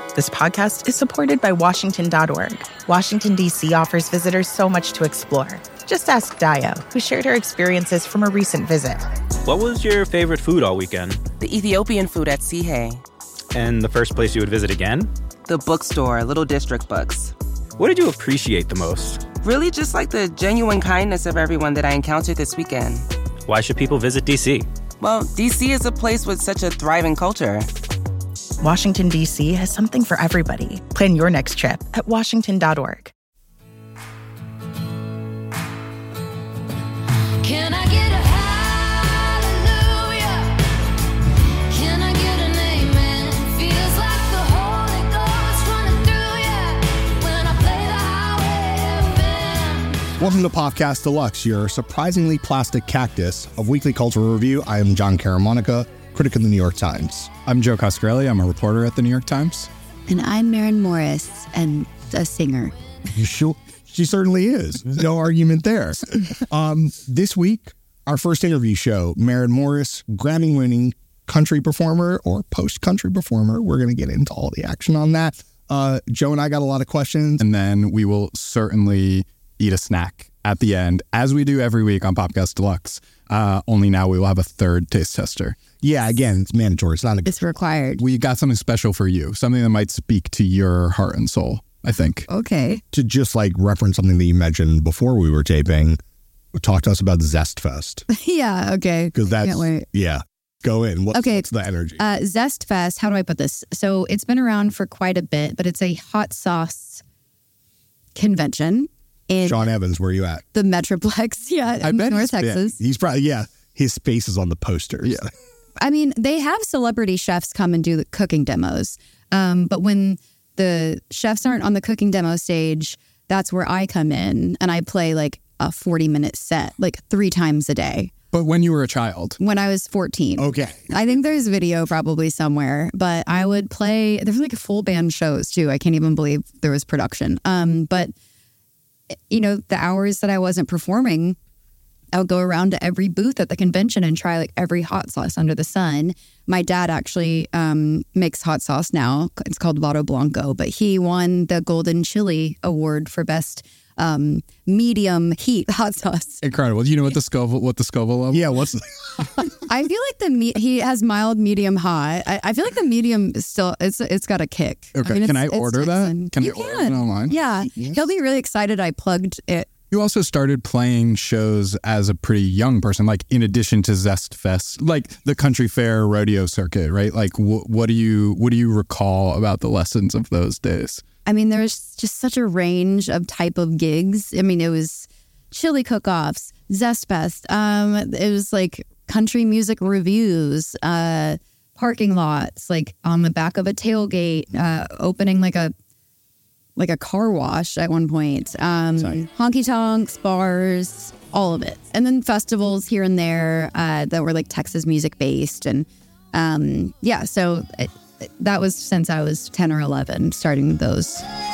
This podcast is supported by Washington.org. Washington, D.C. offers visitors so much to explore. Just ask Dayo, who shared her experiences from a recent visit. What was your favorite food all weekend? The Ethiopian food at Sihe. And the first place you would visit again? The bookstore, Little District Books. What did you appreciate the most? Really just like the genuine kindness of everyone that I encountered this weekend. Why should people visit D.C.? Well, D.C. is a place with such a thriving culture. Washington, D.C. has something for everybody. Plan your next trip at Washington.org. Can I get a hallelujah? Can I get an amen? Feels like the Holy Ghost running through ya when I play the highway FM. Welcome to Podcast Deluxe, your surprisingly plastic cactus of Weekly Cultural Review. I am John Caramonica, critic of the New York Times. I'm Joe Coscarelli. I'm a reporter at the New York Times. And I'm Maren Morris, and a singer. You sure? She certainly is. No argument there. This week, our first interview show, Maren Morris, Grammy-winning country performer or post-country performer. We're going to get into all the action on that. Joe and I got a lot of questions. And then we will certainly eat a snack at the end, as we do every week on Podcast Deluxe. Only now we will have a third taste tester. Yeah, again, it's mandatory. It's required. We got something special for you, something that might speak to your heart and soul, I think. Okay. To just like reference something that you mentioned before we were taping, talk to us about Zest Fest. Yeah, okay. Because that's, can't wait. Yeah, go in. What's the energy? Zest Fest, how do I put this? So it's been around for quite a bit, but it's a hot sauce convention. In Sean Evans, where are you at? the Metroplex, in North Texas. He's probably, his face is on the posters. Yeah. I mean, they have celebrity chefs come and do the cooking demos. But when the chefs aren't on the cooking demo stage, that's where I come in and I play like a 40-minute set, like 3 times a day. But when you were a child? When I was 14. Okay. I think there's video probably somewhere, but I would play, there were like full band shows too. I can't even believe there was production. But, you know, the hours that I wasn't performing, I would go around to every booth at the convention and try like every hot sauce under the sun. My dad actually makes hot sauce now. It's called Vado Blanco, but he won the Golden Chili Award for best medium heat hot sauce. Incredible. Do you know what the Scoville level? Yeah, what's I feel like he has mild, medium, hot. I feel like the medium is still it's got a kick. Okay, I mean, can I order that? Can you I order it online? Yeah, he'll be really excited. I plugged it. You also started playing shows as a pretty young person, like in addition to Zest Fest, like the country fair rodeo circuit, right? Like what do you recall about the lessons of those days? I mean, there's just such a range of type of gigs. I mean, it was chili cook-offs, Zest Fest. It was like country music reviews, parking lots, like on the back of a tailgate, opening like a car wash at one point, honky tonks, bars, all of it. And then festivals here and there that were like Texas music based. And so that was since I was 10 or 11, starting those.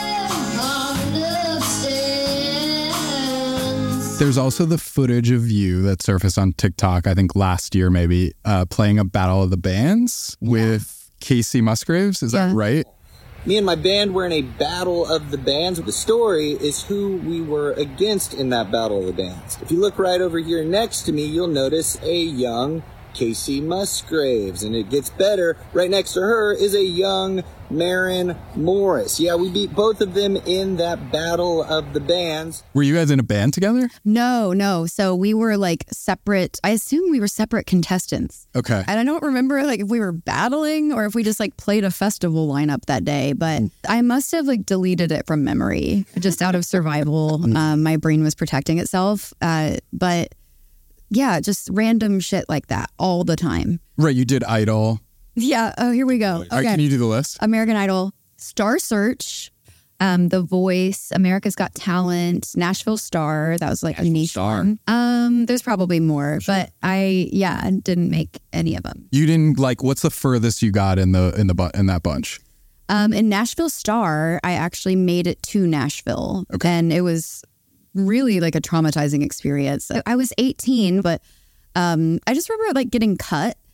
There's also the footage of you that surfaced on TikTok, I think last year maybe, playing a Battle of the Bands with Kacey Musgraves. Is that right? Me and my band were in a battle of the bands. The story is who we were against in that battle of the bands. If you look right over here next to me, you'll notice a young Kacey Musgraves. And it gets better. Right next to her is a young Maren Morris. Yeah, we beat both of them in that battle of the bands. Were you guys in a band together? No. So we were like separate. I assume we were separate contestants. Okay. And I don't remember like if we were battling or if we just like played a festival lineup that day, but I must have like deleted it from memory just out of survival. My brain was protecting itself. But yeah, just random shit like that all the time. Right. You did Idol. Yeah. Oh, here we go. Okay. All right, can you do the list? American Idol, Star Search, The Voice, America's Got Talent, Nashville Star. That was like a niche one. There's probably more, but I didn't make any of them. You didn't like. What's the furthest you got in that bunch? In Nashville Star, I actually made it to Nashville, and it was really like a traumatizing experience. I was 18, but I just remember like getting cut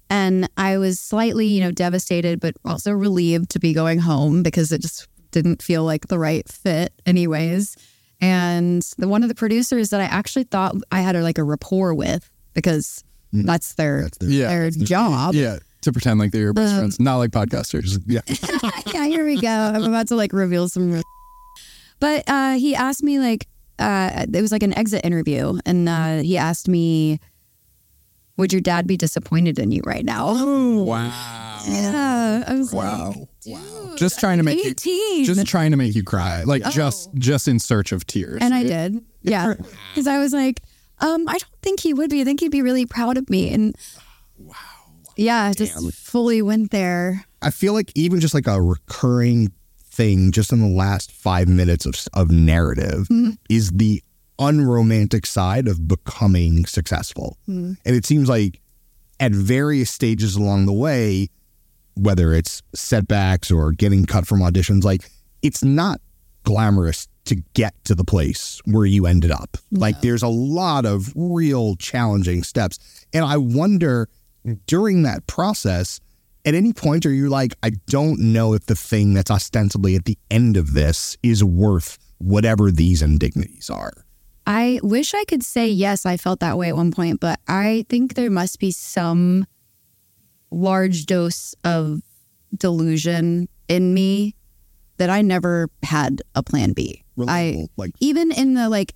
And I was slightly, devastated, but also relieved to be going home because it just didn't feel like the right fit anyways. And one of the producers that I actually thought I had a rapport with, because that's their job. Yeah, to pretend like they're your best friends, not like podcasters. Yeah. Yeah, here we go. I'm about to reveal some. But he asked me it was an exit interview, and he asked me, would your dad be disappointed in you right now? Oh, wow. Yeah. I was Wow. Just trying to make 18. trying to make you cry. Just in search of tears. And I did. Yeah. Because I was like, I don't think he would be. I think he'd be really proud of me. And yeah, just fully went there. I feel like even just a recurring thing just in the last 5 minutes of narrative is the unromantic side of becoming successful. And it seems like at various stages along the way, whether it's setbacks or getting cut from auditions, it's not glamorous to get to the place where you ended up. No. There's a lot of real challenging steps. And I wonder, during that process, at any point are you I don't know if the thing that's ostensibly at the end of this is worth whatever these indignities are? I wish I could say yes, I felt that way at one point, but I think there must be some large dose of delusion in me that I never had a plan B. Even in the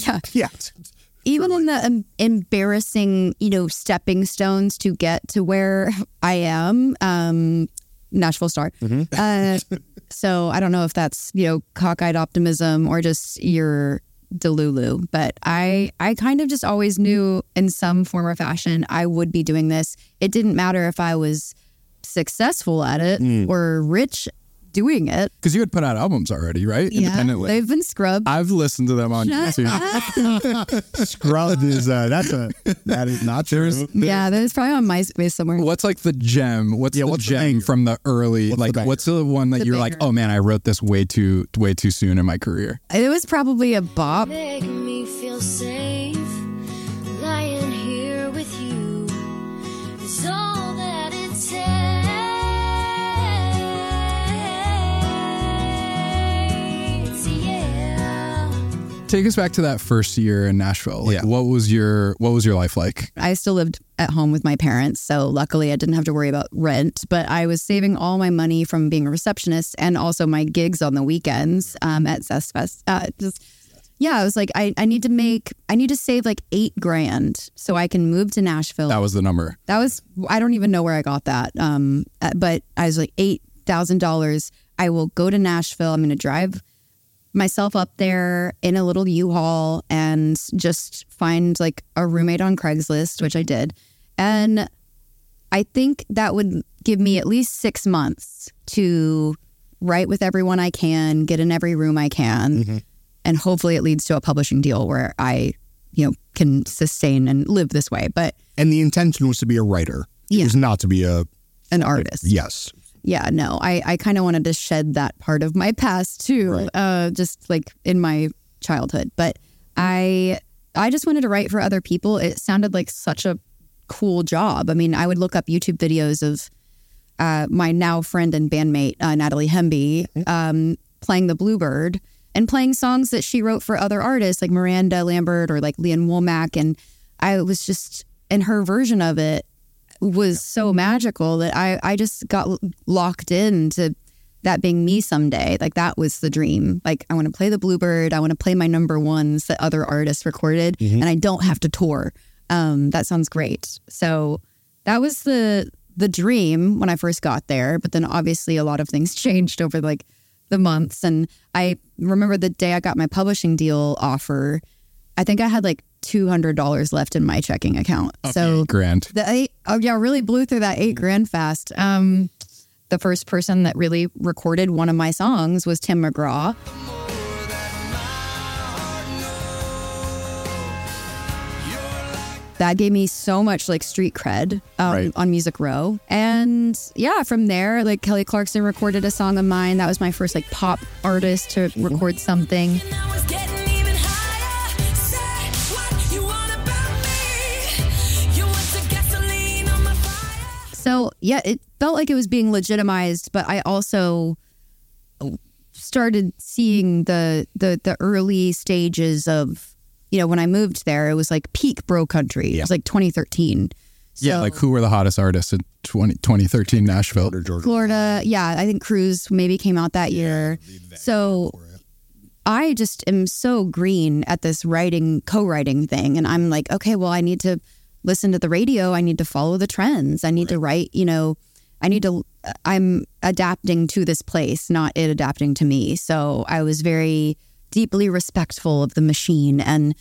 even in the embarrassing, stepping stones to get to where I am, Nashville star. So I don't know if that's, cockeyed optimism or just your Delulu, but I kind of just always knew in some form or fashion I would be doing this. It didn't matter if I was successful at it or rich doing it. Because you had put out albums already, right? Yeah, independently. they've been scrubbed. I've listened to them on YouTube. Scrubbed is that is not true. Yeah, there's probably on MySpace somewhere. What's the gem? What's the gem from the early? What's the one that you're banger. oh man, I wrote this way too soon in my career? It was probably a bop. Make me feel safe. Lying here with you is all that it takes. Yeah. Take us back to that first year in Nashville. What was your life like? I still lived at home with my parents, so luckily I didn't have to worry about rent, but I was saving all my money from being a receptionist and also my gigs on the weekends at Zest Fest. I was I need to save $8,000 so I can move to Nashville. That was the number. I don't even know where I got that. But I was $8,000. I will go to Nashville. I'm going to drive myself up there in a little U-Haul and just find a roommate on Craigslist, which I did. And I think that would give me at least 6 months to write with everyone I can, get in every room I can. And hopefully it leads to a publishing deal where I, can sustain and live this way. And the intention was to be a writer. It was not to be an artist. Yes. Yeah, no, I kind of wanted to shed that part of my past too, just in my childhood. But I just wanted to write for other people. It sounded like such a cool job. I mean, I would look up YouTube videos of my now friend and bandmate, Natalie Hemby, playing the Bluebird and playing songs that she wrote for other artists like Miranda Lambert or Leanne Womack. And I was just, and her version of it was so magical that I just got locked into that being me someday. That was the dream. I want to play the Bluebird. I want to play my number ones that other artists recorded and I don't have to tour. That sounds great. So that was the dream when I first got there. But then obviously a lot of things changed over the months. And I remember the day I got my publishing deal offer, I think I had $200 left in my checking account. So $8,000. Really blew through that $8,000 fast. The first person that really recorded one of my songs was Tim McGraw. That gave me so much street cred on Music Row. And from there, Kelly Clarkson recorded a song of mine. That was my first pop artist to record something. yeah, it felt like it was being legitimized, but I also started seeing the early stages of, when I moved there, it was like peak bro country. Yeah. It was like 2013. Yeah, So- like who were the hottest artists in 2013 Nashville? Florida, yeah, I think Cruise maybe came out that year. So I just am so green at this co-writing thing. And I'm like, okay, well, I need to listen to the radio. I need to follow the trends. I need to write, I'm adapting to this place, not it adapting to me. So I was very deeply respectful of the machine. And,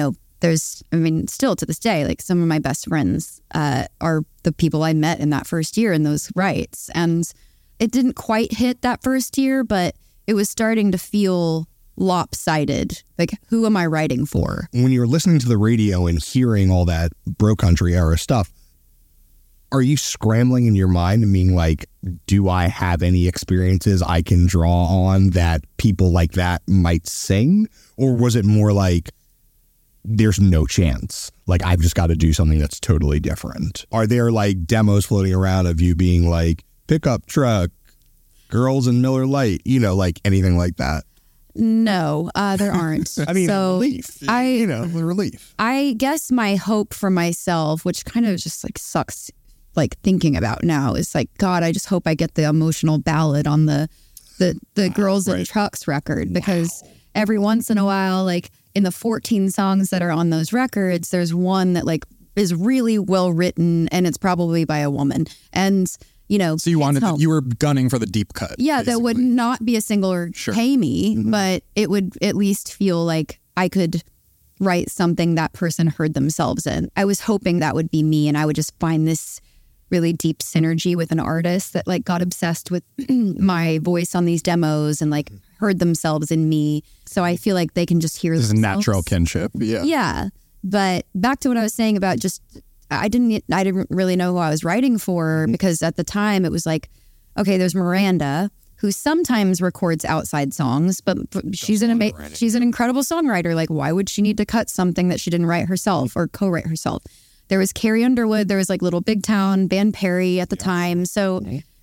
still to this day, like some of my best friends are the people I met in that first year in those rights. And it didn't quite hit that first year, but it was starting to feel lopsided. Like, who am I writing for? When you're listening to the radio and hearing all that bro country era stuff, are you scrambling in your mind and being like, do I have any experiences I can draw on that people like that might sing? Or was it more like, there's no chance, like I've just got to do something that's totally different? Are there like demos floating around of you being like, pickup truck, girls in Miller Lite, like anything like that? No, there aren't. I mean, so relief. The relief. I guess my hope for myself, which kind of just like sucks, like thinking about now, is like, God, I just hope I get the emotional ballad on the Girls in Trucks record, because every once in a while, like in the 14 songs that are on those records, there's one that like is really well written, and it's probably by a woman. And So you were gunning for the deep cut. Yeah, basically. that would not be a single or pay me, but it would at least feel like I could write something that person heard themselves in. I was hoping that would be me, and I would just find this really deep synergy with an artist that like got obsessed with my voice on these demos and like heard themselves in me. So I feel like they can just hear There's a themselves. natural kinship. Yeah. Yeah. But back to what I was saying about just, I didn't really know who I was writing for, because at the time it was like, okay, there's Miranda, who sometimes records outside songs, but she's an incredible songwriter. Like, why would she need to cut something that she didn't write herself or co-write herself? There was Carrie Underwood. There was like Little Big Town, Van Perry at the time. So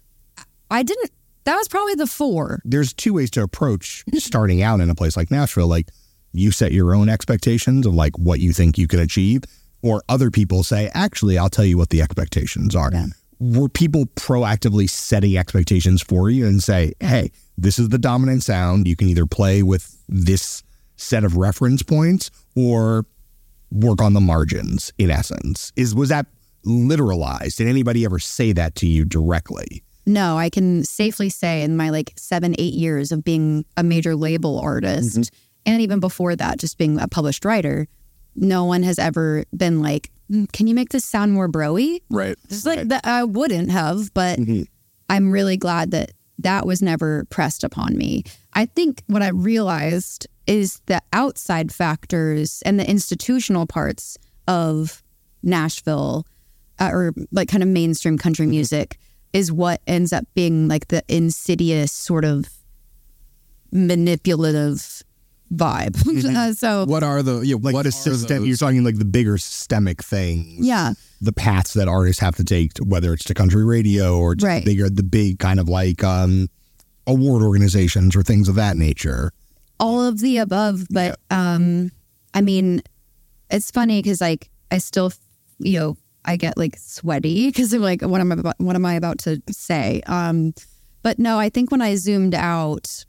that was probably the four. There's two ways to approach starting out in a place like Nashville. Like, you set your own expectations of like what you think you can achieve, or other people say, actually, I'll tell you what the expectations are. Yeah. Were people proactively setting expectations for you and say, hey, this is the dominant sound. You can either play with this set of reference points or work on the margins, in essence? Was that literalized? Did anybody ever say that to you directly? No, I can safely say in my like 7-8 years of being a major label artist, and even before that, just being a published writer, no one has ever been like, can you make this sound more bro-y? Right. It's like that I wouldn't have, but I'm really glad that was never pressed upon me. I think what I realized is the outside factors and the institutional parts of Nashville, or like kind of mainstream country music, is what ends up being like the insidious sort of manipulative vibe. So what are the what is system? You're talking like the bigger systemic things. Yeah. The paths that artists have to take, whether it's to country radio or just the big kind of like award organizations or things of that nature. All of the above, but I mean, it's funny because like I still, I get like sweaty because I'm like, what am I about to say? But no, I think when I zoomed out,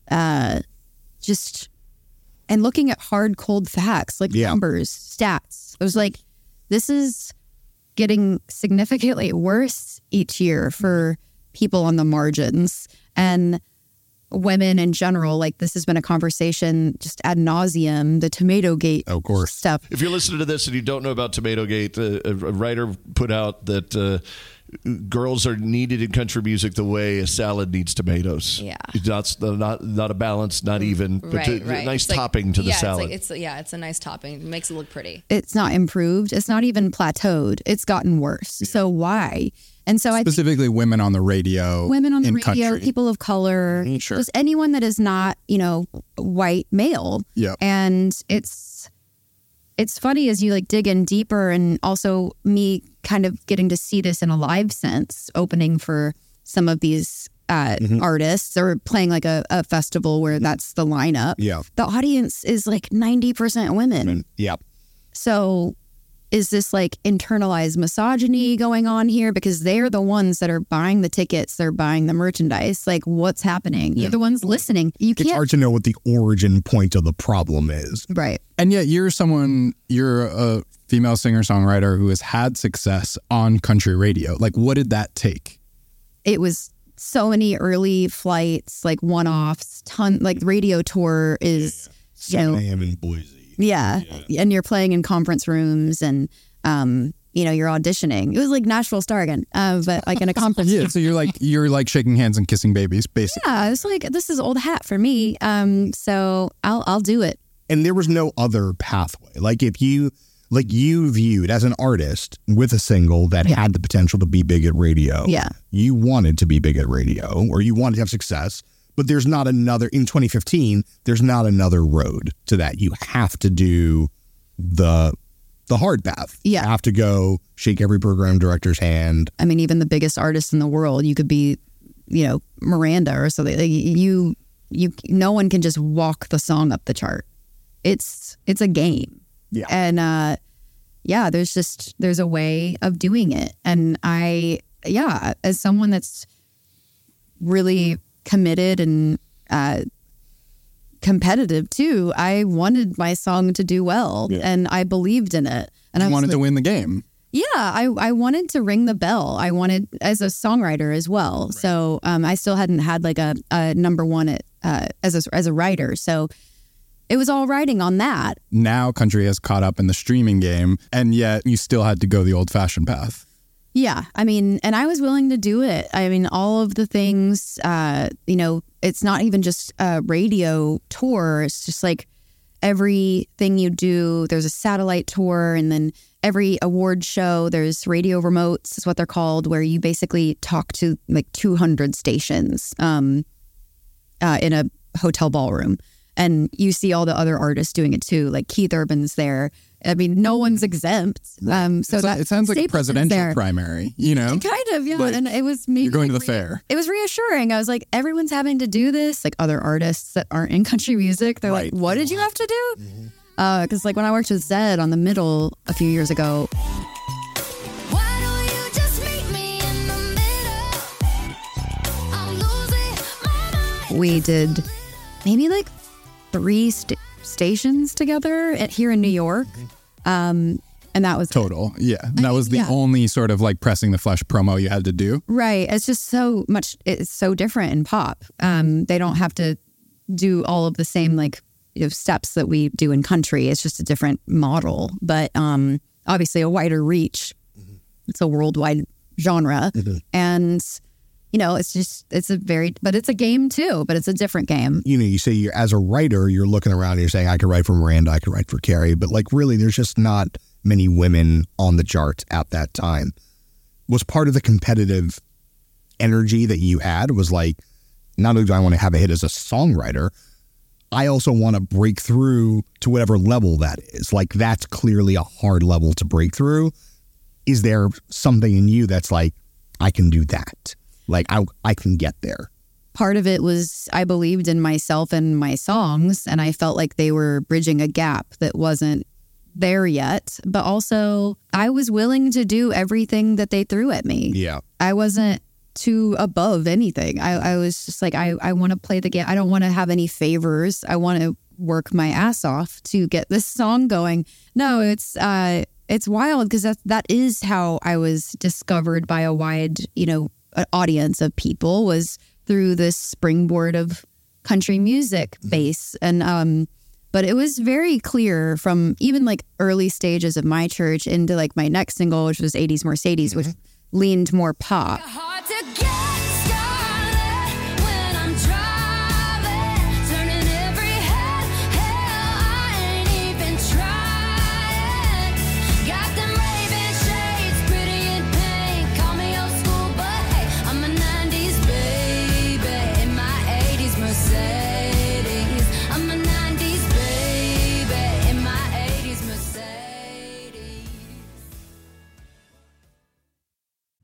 just and looking at hard, cold facts like numbers, stats, I was like, this is getting significantly worse each year for people on the margins and women in general. Like, this has been a conversation just ad nauseum, the Tomatogate stuff. If you're listening to this and you don't know about Tomatogate, a writer put out that girls are needed in country music the way a salad needs tomatoes. Yeah. It's not a balance, not even, but Right. a nice It's like- topping to the yeah, salad. It's a nice topping. It makes it look pretty. It's not improved. It's not even plateaued. It's gotten worse. So why? And so specifically women on the radio, women on the in radio, country. people of color, Sure. just anyone that is not, white male. Yeah. And it's it's funny as you like dig in deeper, and also me kind of getting to see this in a live sense, opening for some of these artists or playing like a festival where that's the lineup. Yeah. The audience is like 90% women. Yeah. So is this like internalized misogyny going on here? Because they're the ones that are buying the tickets, they're buying the merchandise. Like, what's happening? You're the ones listening. You It's can't. hard to know what the origin point of the problem is. Right. And yet you're a female singer-songwriter who has had success on country radio. Like, what did that take? It was so many early flights, like one-offs, like radio tour is, you know, 7 a.m. in Boise. Yeah. And you're playing in conference rooms and, you're auditioning. It was like Nashville Star again, but like in a conference. Yeah, so you're like shaking hands and kissing babies, basically. Yeah, it's like, this is old hat for me. So I'll do it. And there was no other pathway. Like if you viewed as an artist with a single that had the potential to be big at radio. Yeah. You wanted to be big at radio, or you wanted to have success. But there's not another, in 2015, there's not another road to that. You have to do the hard path. Yeah. You have to go shake every program director's hand. I mean, even the biggest artist in the world, you could be, Miranda or something. Like no one can just walk the song up the chart. It's a game. Yeah. And there's a way of doing it. And as someone that's really committed and competitive too, I wanted my song to do well, and I believed in it. And I wanted to win the game. Yeah, I wanted to ring the bell. I wanted, as a songwriter as well. Right. So I still hadn't had like a number one as a writer. So it was all riding on that. Now country has caught up in the streaming game, and yet you still had to go the old-fashioned path. Yeah, I mean, and I was willing to do it. I mean, all of the things, it's not even just a radio tour. It's just like everything you do, there's a satellite tour, and then every award show, there's radio remotes is what they're called, where you basically talk to like 200 stations in a hotel ballroom. And you see all the other artists doing it too, like Keith Urban's there. I mean, no one's exempt. So it sounds like a presidential primary, Kind of, yeah. Like, and it was me. You're going to the fair. It was reassuring. I was like, everyone's having to do this. Like other artists that aren't in country music, they're like, what did you have to do? Because like when I worked with Zed on The Middle a few years ago. Why don't you just meet me in the middle? I'm losing my mind. We did maybe like 3 stations together here in New York. And that was total. Yeah. That was the only sort of like pressing the flesh promo you had to do. Right. It's just it's so different in pop. They don't have to do all of the same like steps that we do in country. It's just a different model, but obviously a wider reach. It's a worldwide genre. And it's a game too, but it's a different game. You say you're, as a writer, you're looking around and you're saying, I could write for Miranda, I could write for Carrie, but like really, there's just not many women on the charts at that time. Was part of the competitive energy that you had was like, not only do I want to have a hit as a songwriter, I also want to break through to whatever level that is. Like that's clearly a hard level to break through. Is there something in you that's like, I can do that? Like, I can get there. Part of it was I believed in myself and my songs, and I felt like they were bridging a gap that wasn't there yet. But also, I was willing to do everything that they threw at me. Yeah. I wasn't too above anything. I was just like, I want to play the game. I don't want to have any favors. I want to work my ass off to get this song going. No, it's wild because that is how I was discovered by a wide, audience of people, was through this springboard of country music base. And but it was very clear from even like early stages of my church into like my next single, which was 80s Mercedes, which leaned more pop. Hard to get started when I'm driving, turning every head. Hell, I ain't even trying. Got them raving shades, pretty in pink. Call me old school, but hey, I'm a 90s baby in my 80s Mercedes. I'm a 90s baby in my 80s Mercedes.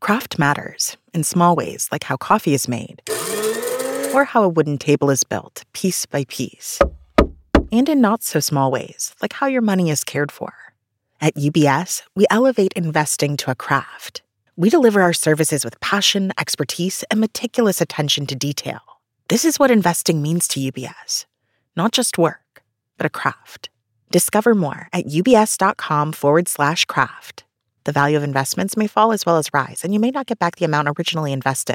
Craft matters in small ways, like how coffee is made, or how a wooden table is built, piece by piece, and in not so small ways, like how your money is cared for. At UBS, we elevate investing to a craft. We deliver our services with passion, expertise, and meticulous attention to detail. This is what investing means to UBS. Not just work, but a craft. Discover more at ubs.com/craft. The value of investments may fall as well as rise, and you may not get back the amount originally invested.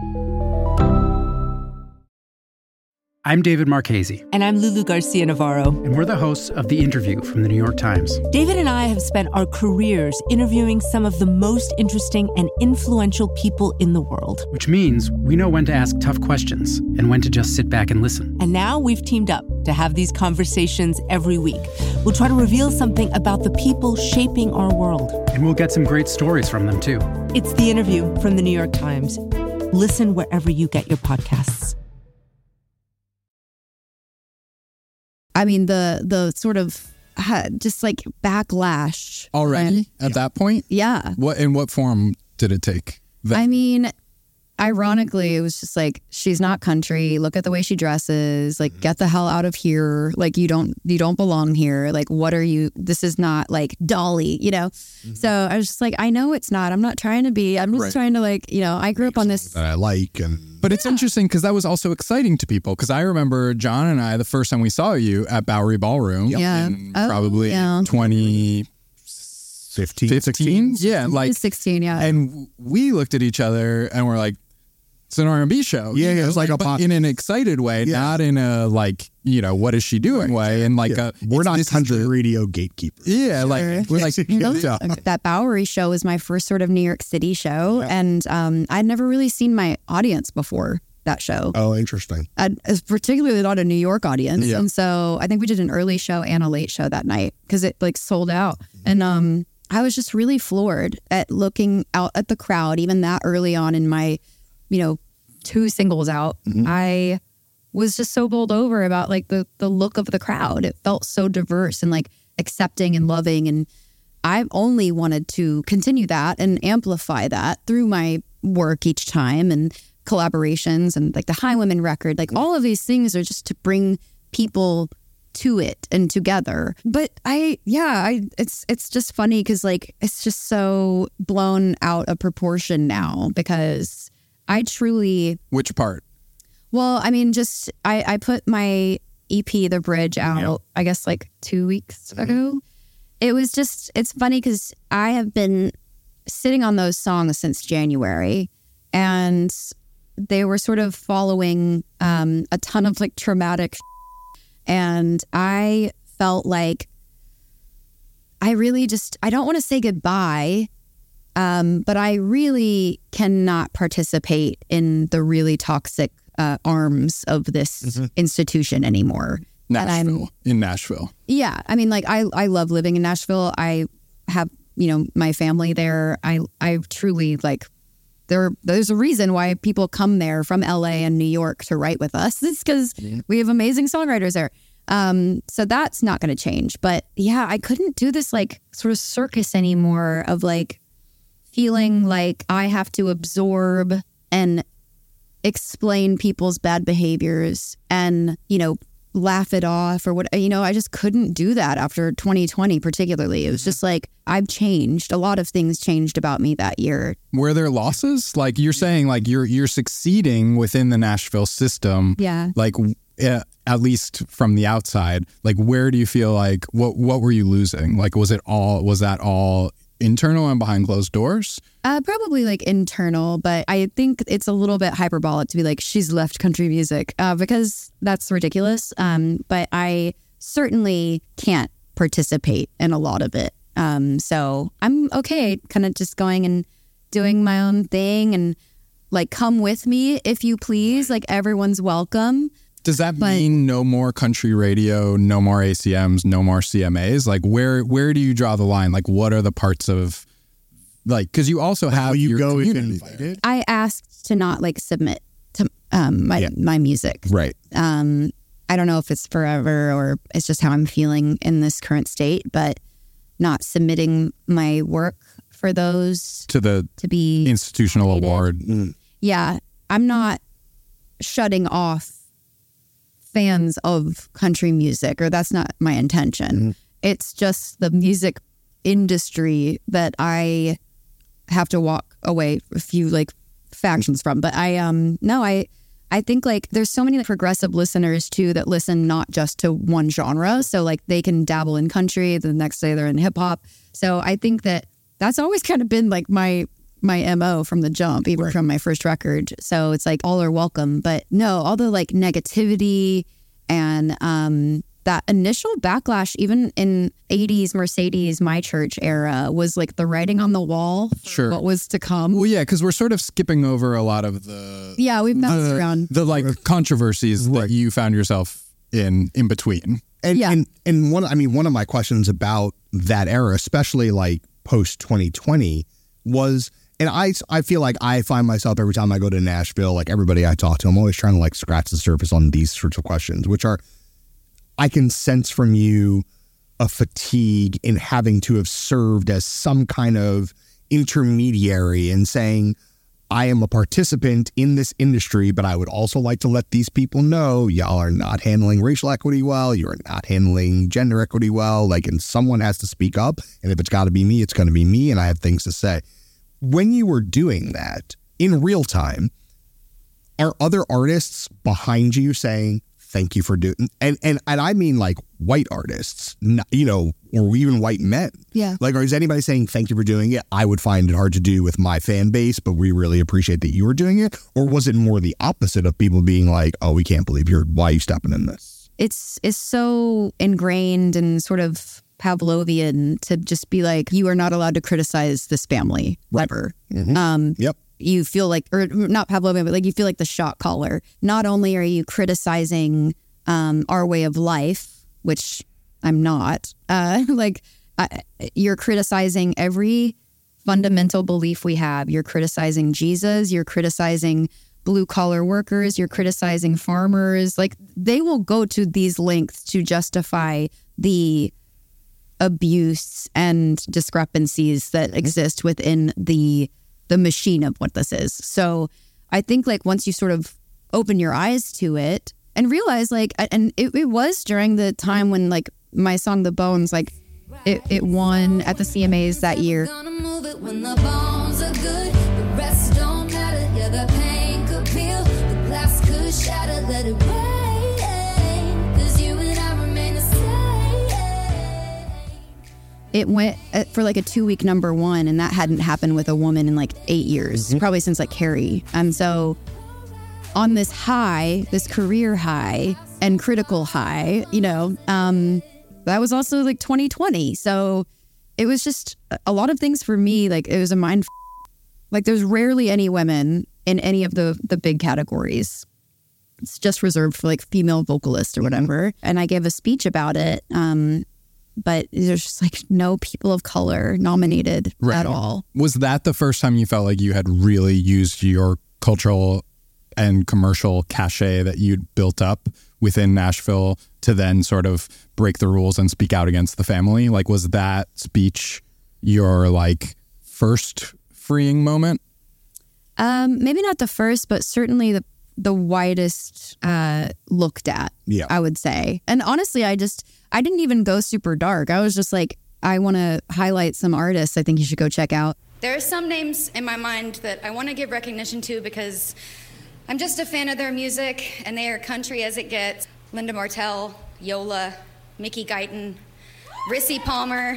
I'm David Marchese. And I'm Lulu Garcia Navarro. And we're the hosts of The Interview from The New York Times. David and I have spent our careers interviewing some of the most interesting and influential people in the world. Which means we know when to ask tough questions and when to just sit back and listen. And now we've teamed up to have these conversations every week. We'll try to reveal something about the people shaping our world. And we'll get some great stories from them, too. It's The Interview from The New York Times. Listen wherever you get your podcasts. I mean, the sort of just like backlash. Already at that point? Yeah. In what form did it take? I mean, ironically, it was just like, she's not country. Look at the way she dresses. Like, get the hell out of here. Like, you don't belong here. Like, what are you? This is not like Dolly, you know? Mm-hmm. So I was just like, I know it's not. I'm not trying to be. I'm just trying to like, you know, I grew up on this. That I like. But it's interesting because that was also exciting to people. Because I remember John and I, the first time we saw you at Bowery Ballroom. Yeah. Probably 2015? Yeah. Like 16, yeah. And we looked at each other and we're like, it's an R&B show. Yeah, it was like a pop. In an excited way, not in a like, you know, what is she doing way. And like, we're not country radio gatekeepers. Yeah, like, we're like, that Bowery show was my first sort of New York City show. Yeah. And I'd never really seen my audience before that show. Oh, interesting. Particularly not a New York audience. Yeah. And so I think we did an early show and a late show that night because it like sold out. And I was just really floored at looking out at the crowd, even that early on in my, you know, 2 singles out. Mm-hmm. I was just so bowled over about like the look of the crowd. It felt so diverse and like accepting and loving. And I only wanted to continue that and amplify that through my work each time and collaborations and like the High Women record. Like all of these things are just to bring people to it and together. But it's just funny because like it's just so blown out of proportion now because I truly... Which part? Well, I mean, just I put my EP, The Bridge, out, I guess like 2 weeks ago. It was just, it's funny because I have been sitting on those songs since January and they were sort of following a ton of like traumatic and I felt like I really just, I don't want to say goodbye, but I really cannot participate in the really toxic arms of this institution anymore. In Nashville. Yeah. I mean, like, I love living in Nashville. I have, you know, my family there. I truly, like, there's a reason why people come there from LA and New York to write with us. It's because we have amazing songwriters there. So that's not going to change. But yeah, I couldn't do this, like, sort of circus anymore of, like, feeling like I have to absorb and explain people's bad behaviors and, you know, laugh it off or what, you know, I just couldn't do that after 2020 particularly. It was just like, I've changed. A lot of things changed about me that year. Were there losses? Like you're saying, like you're succeeding within the Nashville system. Yeah. Like at least from the outside, like where do you feel like, what were you losing? Like, was that all internal and behind closed doors? Probably like internal, but I think it's a little bit hyperbolic to be like, she's left country music because that's ridiculous. But I certainly can't participate in a lot of it. So I'm okay kind of just going and doing my own thing and like, come with me if you please, like everyone's welcome. Does that mean no more country radio, no more ACMs, no more CMAs? Like where do you draw the line? Like what are the parts of, like, because you also have your community there. I asked to not like submit to my music. Right. I don't know if it's forever or it's just how I'm feeling in this current state, but not submitting my work for those to be institutional nominated. award. Yeah, I'm not shutting off fans of country music, or that's not my intention. It's just the music industry that I have to walk away a few like factions from. But I think like there's so many like, progressive listeners too that listen not just to one genre. So like they can dabble in country, the next day they're in hip hop. So I think that that's always kind of been like my MO from the jump, even from my first record. So it's like all are welcome. But no, all the like negativity and that initial backlash, even in 80s Mercedes, My Church era, was like the writing on the wall for what was to come. Well, yeah, because we're sort of skipping over a lot of the... Yeah, we've bounced around. The like controversies that you found yourself in between. And one of my questions about that era, especially like post 2020, was, and I feel like I find myself every time I go to Nashville, like everybody I talk to, I'm always trying to like scratch the surface on these sorts of questions, which are, I can sense from you a fatigue in having to have served as some kind of intermediary and saying, I am a participant in this industry, but I would also like to let these people know y'all are not handling racial equity well. You're not handling gender equity well. Like, and someone has to speak up. And if it's got to be me, it's going to be me. And I have things to say. When you were doing that in real time, are other artists behind you saying, thank you for doing, and I mean like white artists, you know, or even white men. Yeah. Like, or is anybody saying thank you for doing it? I would find it hard to do with my fan base, but we really appreciate that you were doing it. Or was it more the opposite of people being like, oh, we can't believe why are you stepping in this? It's so ingrained and sort of Pavlovian to just be like, you are not allowed to criticize this family ever. Yep. You feel like, or not Pavlovian, but like you feel like the shot caller. Not only are you criticizing our way of life, which I'm not, you're criticizing every fundamental belief we have. You're criticizing Jesus. You're criticizing blue collar workers. You're criticizing farmers. Like, they will go to these lengths to justify the abuse and discrepancies that exist within the machine of what this is. So I think like once you sort of open your eyes to it and realize like, and it was during the time when like my song The Bones, like it won at the CMAs that year. Gonna move it when the bones are good, the rest don't matter. Yeah, the pain could peel, the glass could shatter, let it rain, 'cause you and I remain the same. It went for like a 2-week #1, and that hadn't happened with a woman in like 8 years, probably since like Carrie. And so on this high, this career high and critical high, you know, that was also like 2020. So it was just a lot of things for me. Like, it was a mind. Like, there's rarely any women in any of the big categories. It's just reserved for like female vocalists or whatever. And I gave a speech about it. But there's just like no people of color nominated at all. Was that the first time you felt like you had really used your cultural and commercial cachet that you'd built up within Nashville to then sort of break the rules and speak out against the family? Like, was that speech your like first freeing moment? Maybe not the first, but certainly the widest looked at, I would say. And honestly, I didn't even go super dark. I was just like, I want to highlight some artists I think you should go check out. There are some names in my mind that I want to give recognition to because I'm just a fan of their music, and they are country as it gets. Linda Martell, Yola, Mickey Guyton, Rissy Palmer,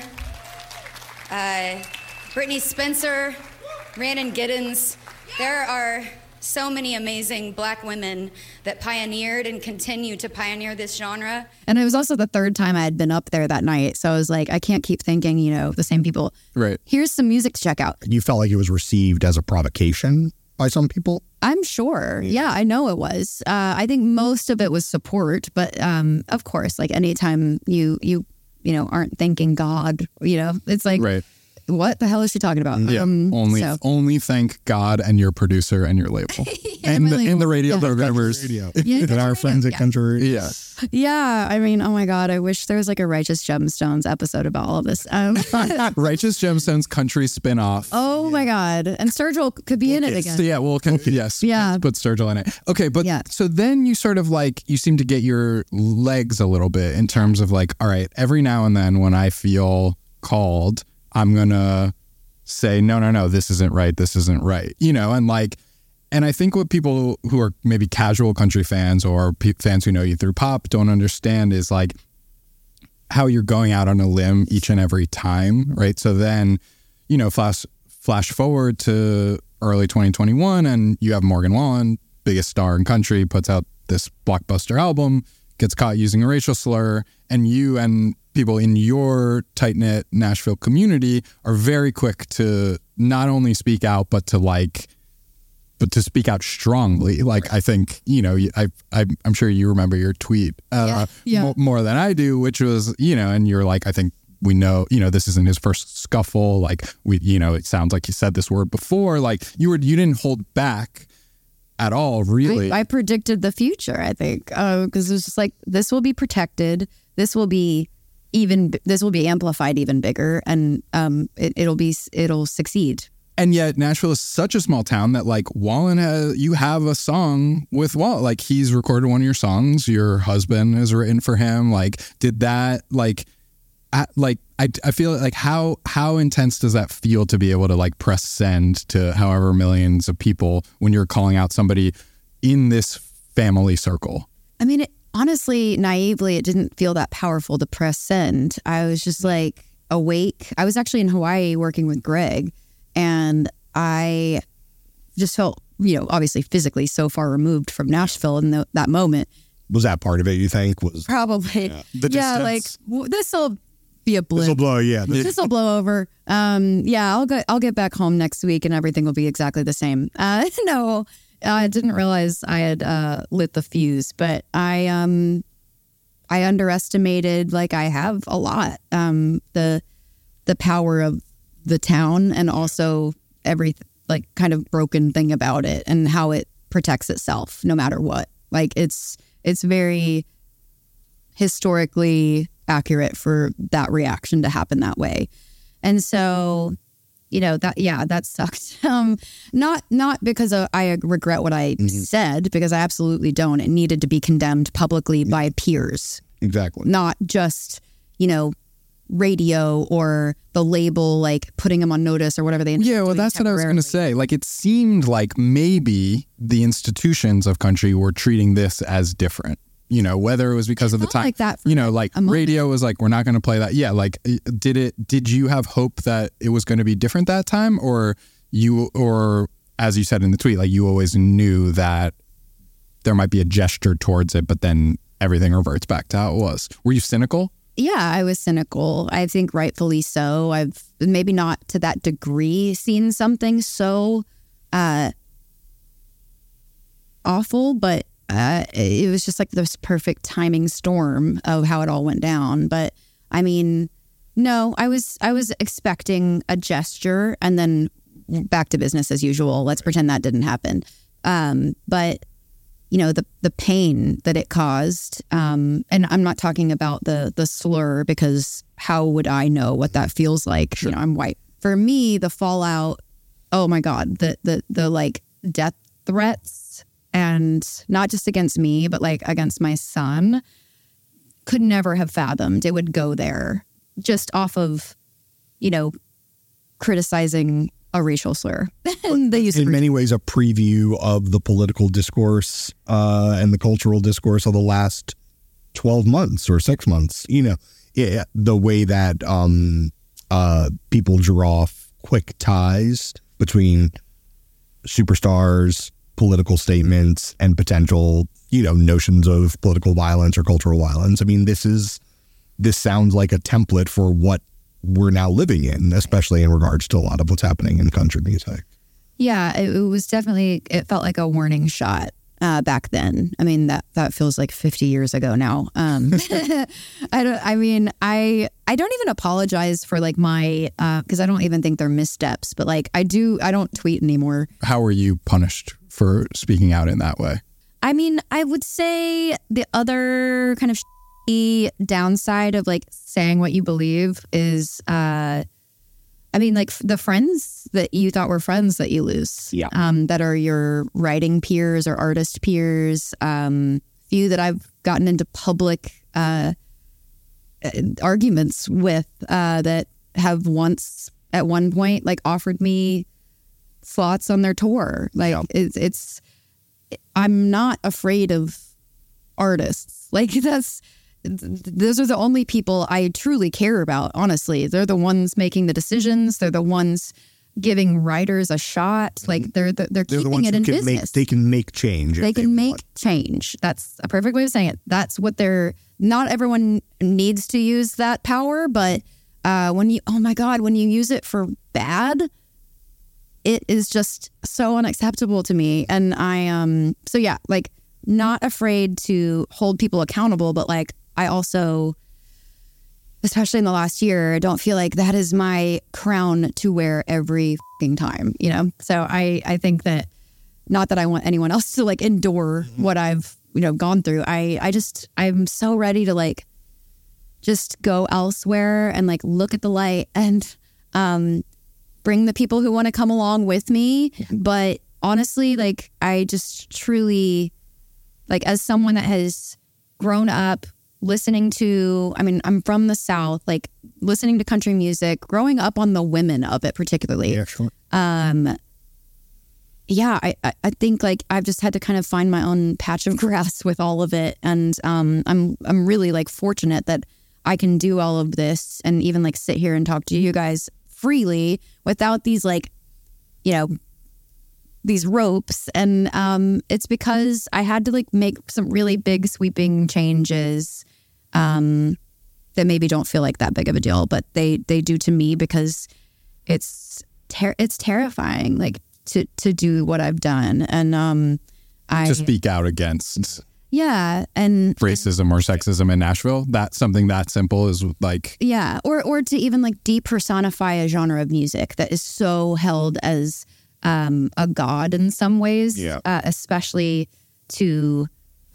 Brittany Spencer, Rhiannon Giddens. There are so many amazing Black women that pioneered and continue to pioneer this genre. And it was also the third time I had been up there that night. So I was like, I can't keep thinking, you know, the same people. Right. Here's some music to check out. You felt like it was received as a provocation by some people? I'm sure. Yeah, I know it was. I think most of it was support. But of course, like anytime you aren't thanking God, you know, it's like, right. what the hell is she talking about? Yeah, only thank God and your producer and your label and the radio programmers and our friends at Country. Yeah. Yeah, I mean, oh my God, I wish there was like a Righteous Gemstones episode about all of this. Righteous Gemstones country spinoff. Oh my God, and Sturgill could be in it again. So yeah, yes, put Sturgill in it. Okay, but so then you sort of like, you seem to get your legs a little bit in terms of like, all right, every now and then when I feel called, I'm gonna say, no, this isn't right, you know, and like, and I think what people who are maybe casual country fans or fans who know you through pop don't understand is like how you're going out on a limb each and every time, right? So then, you know, flash forward to early 2021 and you have Morgan Wallen, biggest star in country, puts out this blockbuster album, gets caught using a racial slur, and you and people in your tight-knit Nashville community are very quick to not only speak out, but to speak out strongly. Like, I think, you know, I'm sure you remember your tweet more than I do, which was, you know, and you're like, I think we know, you know, this isn't his first scuffle. Like, you know, it sounds like you said this word before. Like, you didn't hold back at all, really. I predicted the future, I think, because it was just like, this will be protected. This will be amplified even bigger, and it'll succeed. And yet Nashville is such a small town that like Wallen you have a song with Wallen, like he's recorded one of your songs, your husband has written for him. Like, did that I feel like how intense does that feel to be able to like press send to however millions of people when you're calling out somebody in this family circle? I mean, honestly, naively, it didn't feel that powerful to press send. I was just like awake. I was actually in Hawaii working with Greg, and I just felt, you know, obviously physically so far removed from Nashville in that moment. Was that part of it, you think? Was probably. Like, this will be a blip. This will blow, This will blow over. I'll get back home next week and everything will be exactly the same. No, I didn't realize I had lit the fuse, but I underestimated, like I have a lot, the power of the town, and also every like kind of broken thing about it and how it protects itself no matter what. Like it's very historically accurate for that reaction to happen that way. And so, you know, that sucked. Not because I regret what I said, because I absolutely don't. It needed to be condemned publicly by peers. Exactly. Not just, you know, radio or the label, like putting them on notice or whatever they. Yeah, well, that's what I was going to say. Like, it seemed like maybe the institutions of country were treating this as different. You know, whether it was because of the time, like that, you know, like radio was like, we're not going to play that. Yeah, like, did you have hope that it was going to be different that time, or as you said in the tweet, like you always knew that there might be a gesture towards it, but then everything reverts back to how it was? Were you cynical? Yeah, I was cynical. I think rightfully so. I've maybe not to that degree seen something so awful, but it was just like this perfect timing storm of how it all went down. But I mean, no, I was expecting a gesture and then back to business as usual. Let's pretend that didn't happen. But you know, the pain that it caused, and I'm not talking about the slur, because how would I know what that feels like? Sure. You know, I'm white. For me, the fallout, oh my God, the like death threats, and not just against me, but like against my son, could never have fathomed it would go there just off of, you know, criticizing a racial slur. And they used in many ways a preview of the political discourse and the cultural discourse of the last 12 months or 6 months. You know, the way that people draw quick ties between superstars, political statements, and potential, you know, notions of political violence or cultural violence. I mean, this sounds like a template for what we're now living in, especially in regards to a lot of what's happening in country music. Yeah, it was definitely, it felt like a warning shot. back then. I mean, that feels like 50 years ago now. I don't even apologize for like my, because I don't even think they're missteps, but like I don't tweet anymore. How were you punished for speaking out in that way? I mean, I would say the other kind of downside of like saying what you believe is, like the friends that you thought were friends that you lose, that are your writing peers or artist peers, few that I've gotten into public arguments with that have once at one point like offered me slots on their tour. Like it's I'm not afraid of artists. Like those are the only people I truly care about, honestly. They're the ones making the decisions. They're the ones giving writers a shot. Like they're keeping the ones it who in can business. They can make change. They can make change. That's a perfect way of saying it. That's what not everyone needs to use that power, but when you use it for bad, it is just so unacceptable to me. And like not afraid to hold people accountable, but like I also, especially in the last year, don't feel like that is my crown to wear every fucking time, you know? So I think that, not that I want anyone else to like endure what I've, gone through. I'm so ready to like just go elsewhere and like look at the light and bring the people who want to come along with me. But honestly, like I just truly, like as someone that has grown up listening to, I'm from the South, like listening to country music, growing up on the women of it particularly. Yeah, sure. I think like I've just had to kind of find my own patch of grass with all of it. And I'm really like fortunate that I can do all of this and even like sit here and talk to you guys freely without these like, these ropes. And it's because I had to like make some really big sweeping changes that maybe don't feel like that big of a deal, but they do to me because it's terrifying, like to do what I've done. And to speak out against and racism or sexism in Nashville, that's something that simple is like or to even like depersonify a genre of music that is so held as a god in some ways, especially to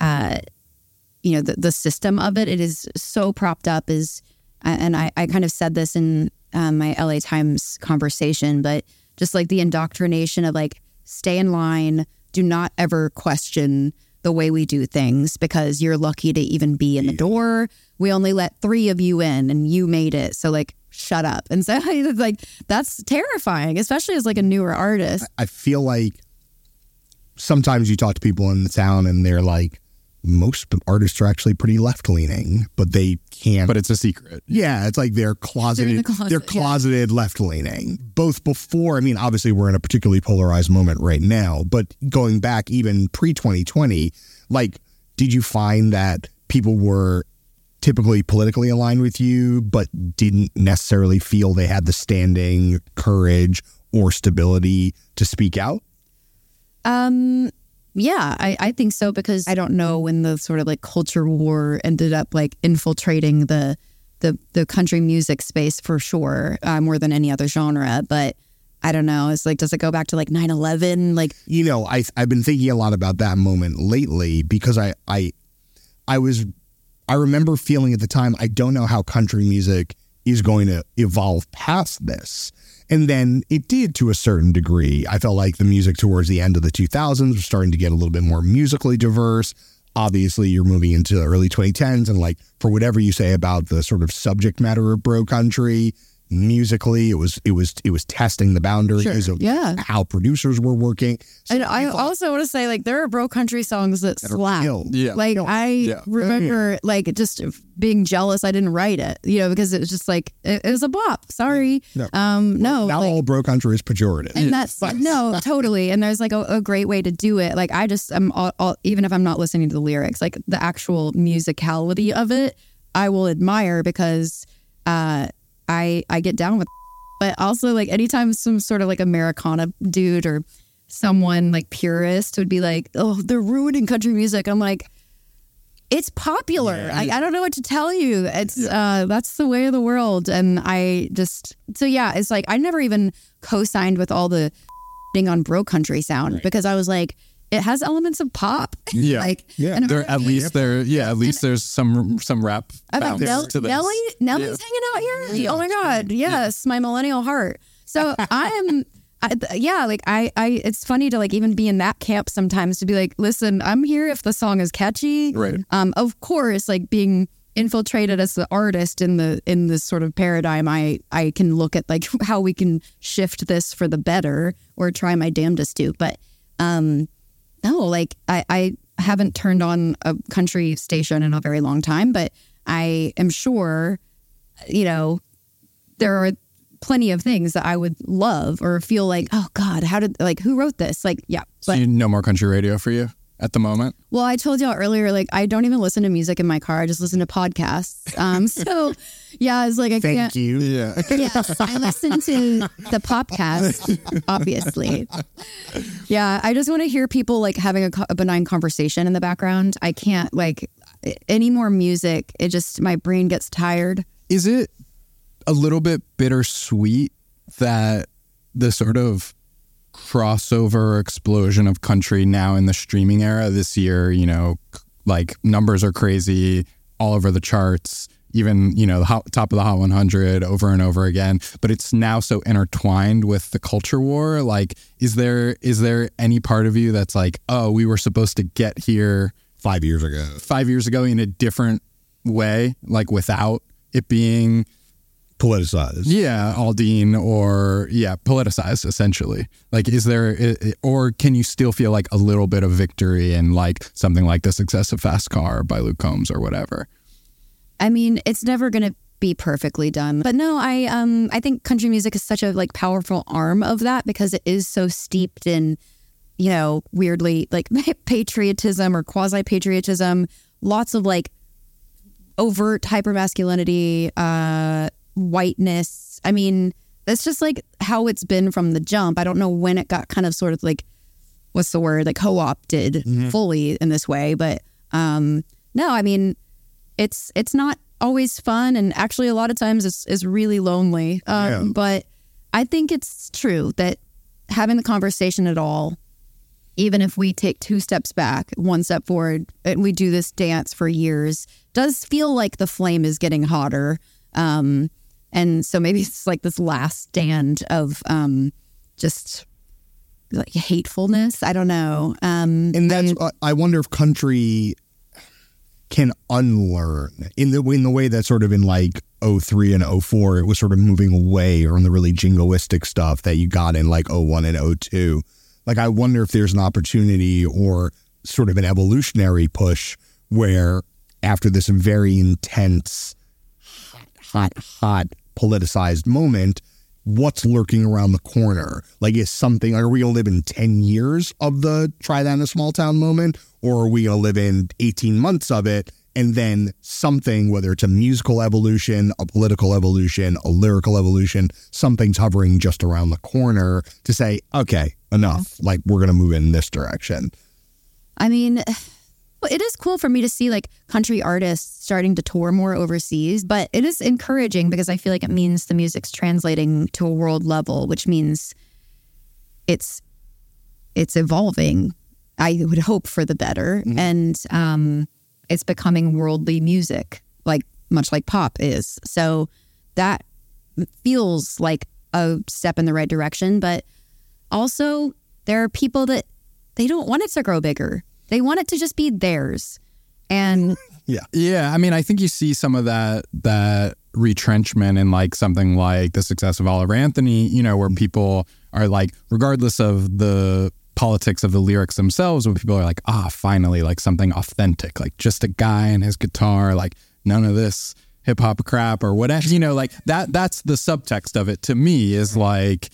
the system of it. It is so propped up as, and I kind of said this in my LA Times conversation, but just like the indoctrination of like, stay in line, do not ever question the way we do things because you're lucky to even be in the door. We only let 3 of you in and you made it. So like, shut up. And so it's like, that's terrifying, especially as like a newer artist. I feel like sometimes you talk to people in the town and they're like, most artists are actually pretty left-leaning, but they can't. But it's a secret. Yeah, it's like they're closeted. They're closeted left-leaning. Both before, obviously we're in a particularly polarized moment right now, but going back even pre-2020, like, did you find that people were typically politically aligned with you, but didn't necessarily feel they had the standing, courage, or stability to speak out? Yeah, I think so, because I don't know when the sort of like culture war ended up like infiltrating the country music space for sure, more than any other genre. But I don't know. It's like, does it go back to like 9/11? Like, I've been thinking a lot about that moment lately because I remember feeling at the time, I don't know how country music is going to evolve past this. And then it did to a certain degree. I felt like the music towards the end of the 2000s was starting to get a little bit more musically diverse. Obviously, you're moving into the early 2010s. And like, for whatever you say about the sort of subject matter of bro country, musically, it was testing the boundaries of how producers were working. So and I also want to say, like, there are bro country songs that slap. Yeah. Like, I remember like just being jealous I didn't write it, because it was just like it was a bop. Sorry, no. Now like, all bro country is pejorative, and that's no, totally. And there's like a great way to do it. Like, I just am all, even if I'm not listening to the lyrics, like the actual musicality of it, I will admire because I get down with it. But also, like, anytime some sort of like Americana dude or someone like purist would be like, oh, they're ruining country music. I'm like, it's popular. I don't know what to tell you. It's that's the way of the world. And it's like I never even co-signed with all the on bro country sound because I was like, it has elements of pop. Yeah, and at least there's some rap. I'm like, Nellie's hanging out here. Oh my God, yes, my millennial heart. So it's funny to like even be in that camp sometimes to be like, listen, I'm here if the song is catchy. Right. Of course, like being infiltrated as the artist in this sort of paradigm, I can look at like how we can shift this for the better or try my damnedest to. But no, like I haven't turned on a country station in a very long time, but I am sure, there are plenty of things that I would love or feel like, oh God, who wrote this? Like, yeah. So no more country radio for you at the moment? Well, I told y'all earlier, like I don't even listen to music in my car. I just listen to podcasts. So yeah, it's like I can't. Thank you. Yeah. Yes, I listen to the podcast, obviously. Yeah, I just want to hear people like having a benign conversation in the background. I can't like any more music. It just, my brain gets tired. Is it a little bit bittersweet that the sort of crossover explosion of country now in the streaming era this year, like numbers are crazy all over the charts, even, the top of the Hot 100 over and over again, but it's now so intertwined with the culture war. Like, is there any part of you that's like, oh, we were supposed to get here 5 years ago in a different way, like without it being politicized? Yeah, Aldine politicized essentially. Like, is there, or can you still feel like a little bit of victory in like something like The Success of Fast Car by Luke Combs or whatever? I mean, it's never going to be perfectly done. But no, I think country music is such a like powerful arm of that because it is so steeped in, weirdly like patriotism or quasi-patriotism, lots of like overt hypermasculinity, whiteness. I mean, that's just like how it's been from the jump. I don't know when it got kind of sort of like, what's the word, like co-opted fully in this way. But no, I mean, it's not always fun. And actually a lot of times it's really lonely. But I think it's true that having the conversation at all, even if we take 2 steps back, 1 step forward, and we do this dance for years, does feel like the flame is getting hotter. And so maybe it's like this last stand of just like hatefulness. I don't know. And that's, I wonder if country can unlearn in the way that sort of in like 03 and 04, it was sort of moving away from the really jingoistic stuff that you got in like 01 and 02. Like, I wonder if there's an opportunity or sort of an evolutionary push where after this very intense, hot politicized moment, what's lurking around the corner? Like, are we going to live in 10 years of the try that in a small town moment? Or are we going to live in 18 months of it and then something, whether it's a musical evolution, a political evolution, a lyrical evolution, something's hovering just around the corner to say, okay, enough. Like, we're going to move in this direction. I mean, it is cool for me to see like country artists starting to tour more overseas, but it is encouraging because I feel like it means the music's translating to a world level, which means it's evolving. I would hope for the better. And it's becoming worldly music, like much like pop is. So that feels like a step in the right direction. But also there are people that they don't want it to grow bigger. They want it to just be theirs. And yeah. I mean, I think you see some of that retrenchment in like something like The Success of Oliver Anthony, where people are like, regardless of the politics of the lyrics themselves, when people are like, finally, like something authentic, like just a guy and his guitar, like none of this hip hop crap or whatever, like that's the subtext of it to me is like,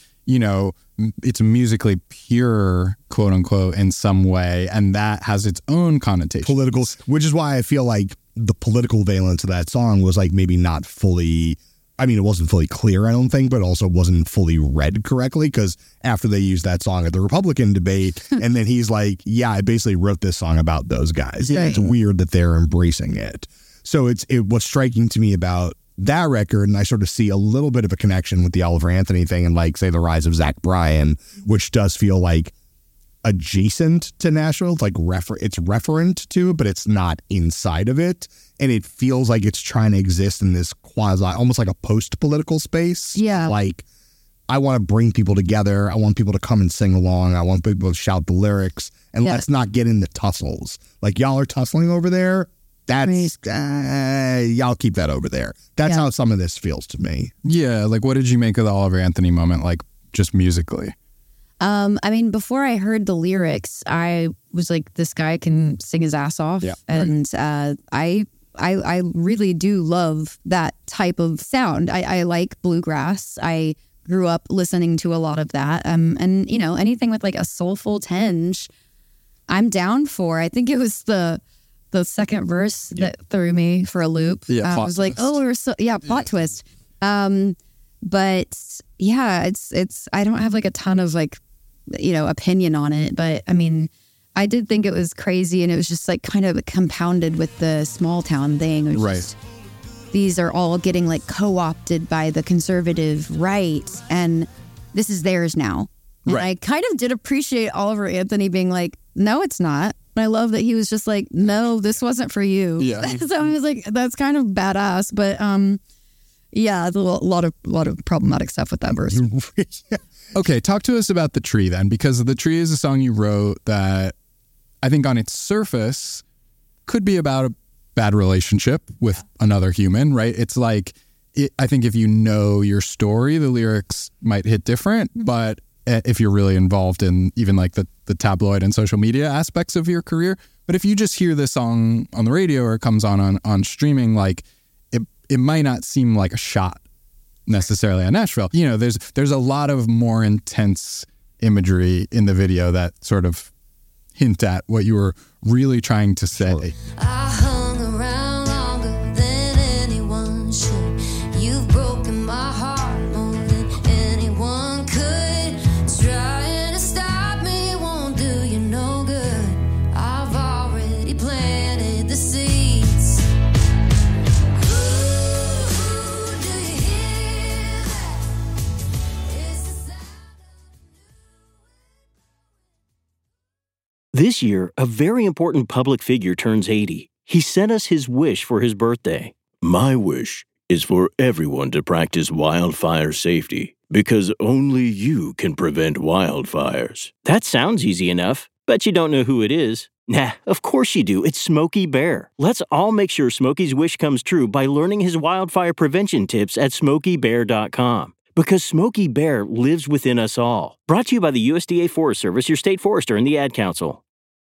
it's musically pure, quote unquote, in some way. And that has its own connotation. Political, which is why I feel like the political valence of that song was like maybe not fully I mean, it wasn't fully clear, I don't think, but also wasn't fully read correctly, because after they used that song at the Republican debate, and then he's like, yeah, I basically wrote this song about those guys. Right. It's weird that they're embracing it. So what's striking to me about that record, and I sort of see a little bit of a connection with the Oliver Anthony thing and, like, say, the rise of Zach Bryan, which does feel like adjacent to Nashville. It's like it's referent to it, but it's not inside of it. And it feels like it's trying to exist in this quasi, almost like a post-political space. Yeah. Like, I want to bring people together. I want people to come and sing along. I want people to shout the lyrics. And let's not get into tussles. Like, y'all are tussling over there. That's, y'all keep that over there. That's how some of this feels to me. Yeah. Like, what did you make of the Oliver Anthony moment, like, just musically? I mean, before I heard the lyrics, I was like, this guy can sing his ass off. Yeah, and I really do love that type of sound. I like bluegrass. I grew up listening to a lot of that. And, you know, anything with like a soulful tinge, I'm down for. I think it was the second verse that threw me for a loop. Yeah, I was like, plot twist. But yeah, it's I don't have like a ton of like, you know, opinion on it, but I mean, I did think it was crazy, and it was just like kind of compounded with the small town thing. It was just, these are all getting like co-opted by the conservative right, and this is theirs now. And I kind of did appreciate Oliver Anthony being like, no, it's not. And I love that he was just like, no, this wasn't for you. Yeah. So I was like, that's kind of badass, but yeah, a lot of problematic stuff with that verse. Okay, talk to us about The Tree then, because The Tree is a song you wrote that I think on its surface could be about a bad relationship with another human, right? It's like, I think if you know your story, the lyrics might hit different, but if you're really involved in even like the tabloid and social media aspects of your career. But if you just hear this song on the radio or it comes on streaming, like it might not seem like a shot necessarily on Nashville. You know, there's a lot of more intense imagery in the video that sort of hint at what you were really trying to say. I hung around longer than anyone should. You've broken my heart more than anyone could. Trying to stop me won't do you no good. I've already planted the seeds. Ooh, do you hear that? It's the sound. This year, a very important public figure turns 80. He sent us his wish for his birthday. My wish is for everyone to practice wildfire safety, because only you can prevent wildfires. That sounds easy enough. Bet you don't know who it is. Nah, of course you do. It's Smokey Bear. Let's all make sure Smokey's wish comes true by learning his wildfire prevention tips at SmokeyBear.com. Because Smokey Bear lives within us all. Brought to you by the USDA Forest Service, your state forester, and the Ad Council.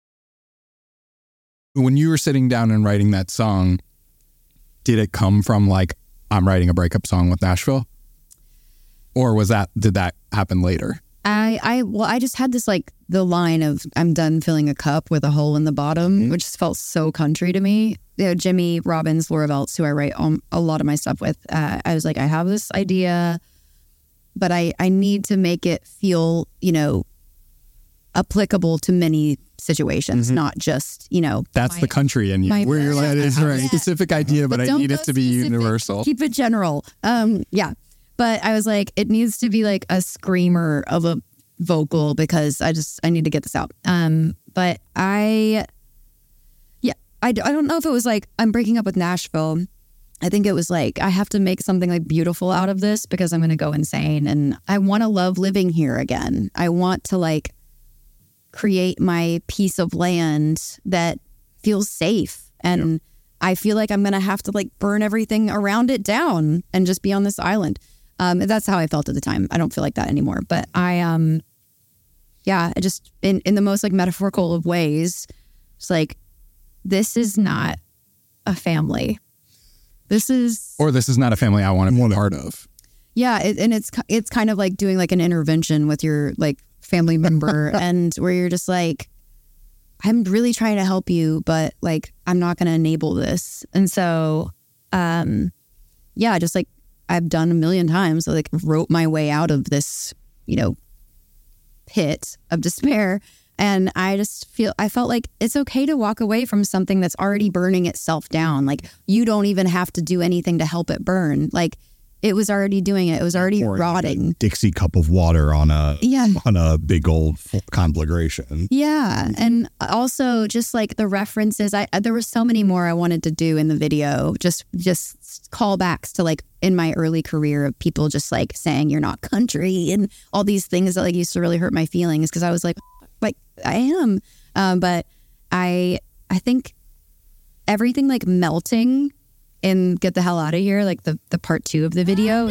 When you were sitting down and writing that song, did it come from like, I'm writing a breakup song with Nashville? Or did that happen later? I just had this like the line of I'm done filling a cup with a hole in the bottom, which felt so country to me. You know, Jimmy Robbins, Laura Veltz, who I write a lot of my stuff with, I was like, I have this idea, but I need to make it feel, you know, applicable to many situations, not just, you know. That's the country in you, where you're like, it's a specific idea, but I need it to be universal. Keep it general. Yeah. But I was like, it needs to be like a screamer of a vocal because I need to get this out. But I don't know if it was like, I'm breaking up with Nashville. I think it was like, I have to make something like beautiful out of this because I'm going to go insane. And I want to love living here again. I want to like create my piece of land that feels safe. And I feel like I'm going to have to like burn everything around it down and just be on this island. That's how I felt at the time. I don't feel like that anymore. But I just in the most like metaphorical of ways, it's like, this is not a family. This is not a family I want to be part of. Yeah. It's kind of like doing like an intervention with your like family member and where you're just like, I'm really trying to help you, but like, I'm not going to enable this. And so, just like, I've done a million times. I like wrote my way out of this, pit of despair. And I felt like it's okay to walk away from something that's already burning itself down. Like, you don't even have to do anything to help it burn. Like, it was already doing it. It was already rotting. Dixie cup of water on a big old conflagration. Yeah. And also just like the references, there were so many more I wanted to do in the video. Just callbacks to like in my early career of people just like saying you're not country and all these things that like used to really hurt my feelings, because I was like I am. But I think everything like melting in Get the Hell Out of Here, like the part 2 of the video.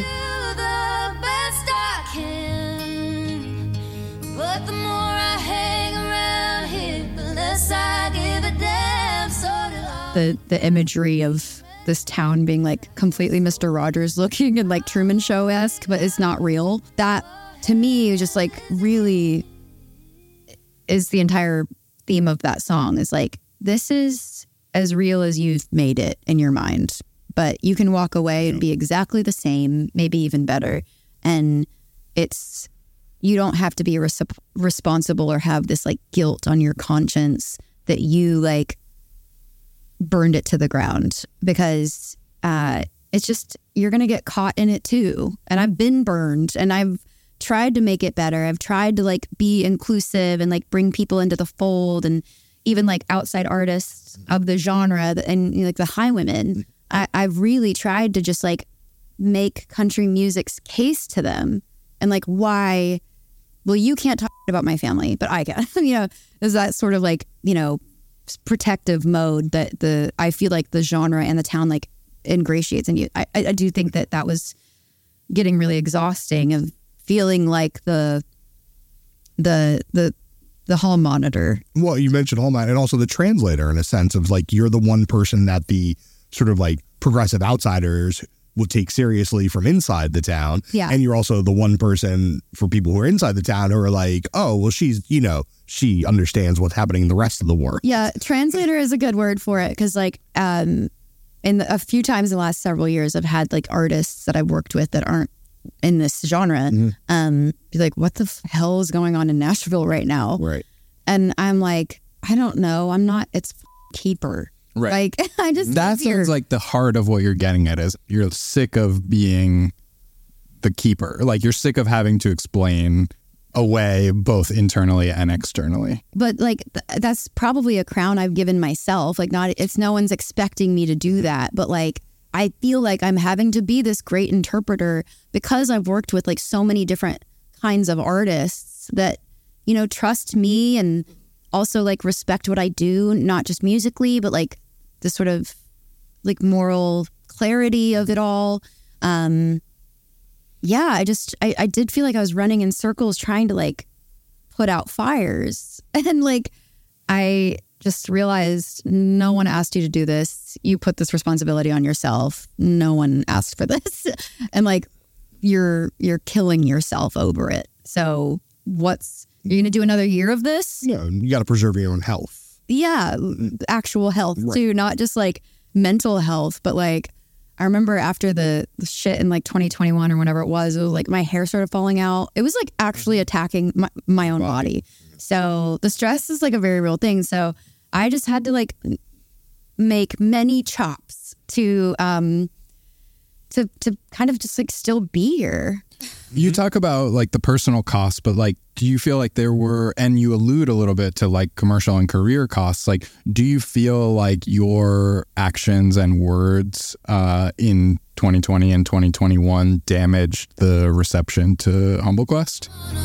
The imagery of this town being like completely Mr. Rogers looking and like Truman Show-esque, but it's not real. That to me just like really is the entire theme of that song, is like, this is as real as you've made it in your mind, but you can walk away and be exactly the same, maybe even better. And you don't have to be responsible or have this like guilt on your conscience that you like burned it to the ground, because it's just, you're going to get caught in it too. And I've been burned, and I've tried to make it better. I've tried to like be inclusive and like bring people into the fold, and even like outside artists of the genre and like the Highwomen. I've really tried to just like make country music's case to them, and like, why? Well, you can't talk about my family, but I can. Is that sort of like, protective mode that I feel like the genre and the town like ingratiates in you. I do think that was getting really exhausting, of feeling like the hall monitor. Well, you mentioned hall monitor, and also the translator, in a sense of like, you're the one person that the sort of like progressive outsiders will take seriously from inside the town. Yeah. And you're also the one person for people who are inside the town who are like, oh, well, she's, she understands what's happening in the rest of the world. Yeah. Translator is a good word for it. Because like, a few times in the last several years, I've had like artists that I've worked with that aren't in this genre, be like, what the hell is going on in Nashville right now? Right. And I'm like, I don't know. It's Keeper. Right. Like, I just, that sounds like the heart of what you're getting at, is you're sick of being the keeper. Like, you're sick of having to explain away both internally and externally. But like, that's probably a crown I've given myself. Like, no one's expecting me to do that. But like, I feel like I'm having to be this great interpreter, because I've worked with like so many different kinds of artists that, trust me and also like respect what I do, not just musically, but like the sort of like moral clarity of it all. I did feel like I was running in circles trying to like put out fires. And like, I just realized no one asked you to do this. You put this responsibility on yourself. No one asked for this. And like, you're killing yourself over it. So you're going to do another year of this? Yeah, you got to preserve your own health. Yeah, actual health too, not just like mental health, but like, I remember after the shit in like 2021 or whenever it was like my hair started falling out. It was like actually attacking my own body. So the stress is like a very real thing. So I just had to like make many chops to kind of just like still be here. You talk about like the personal costs, but like, do you feel like there were, and you allude a little bit to like commercial and career costs, like, do you feel like your actions and words in 2020 and 2021 damaged the reception to Humble Quest?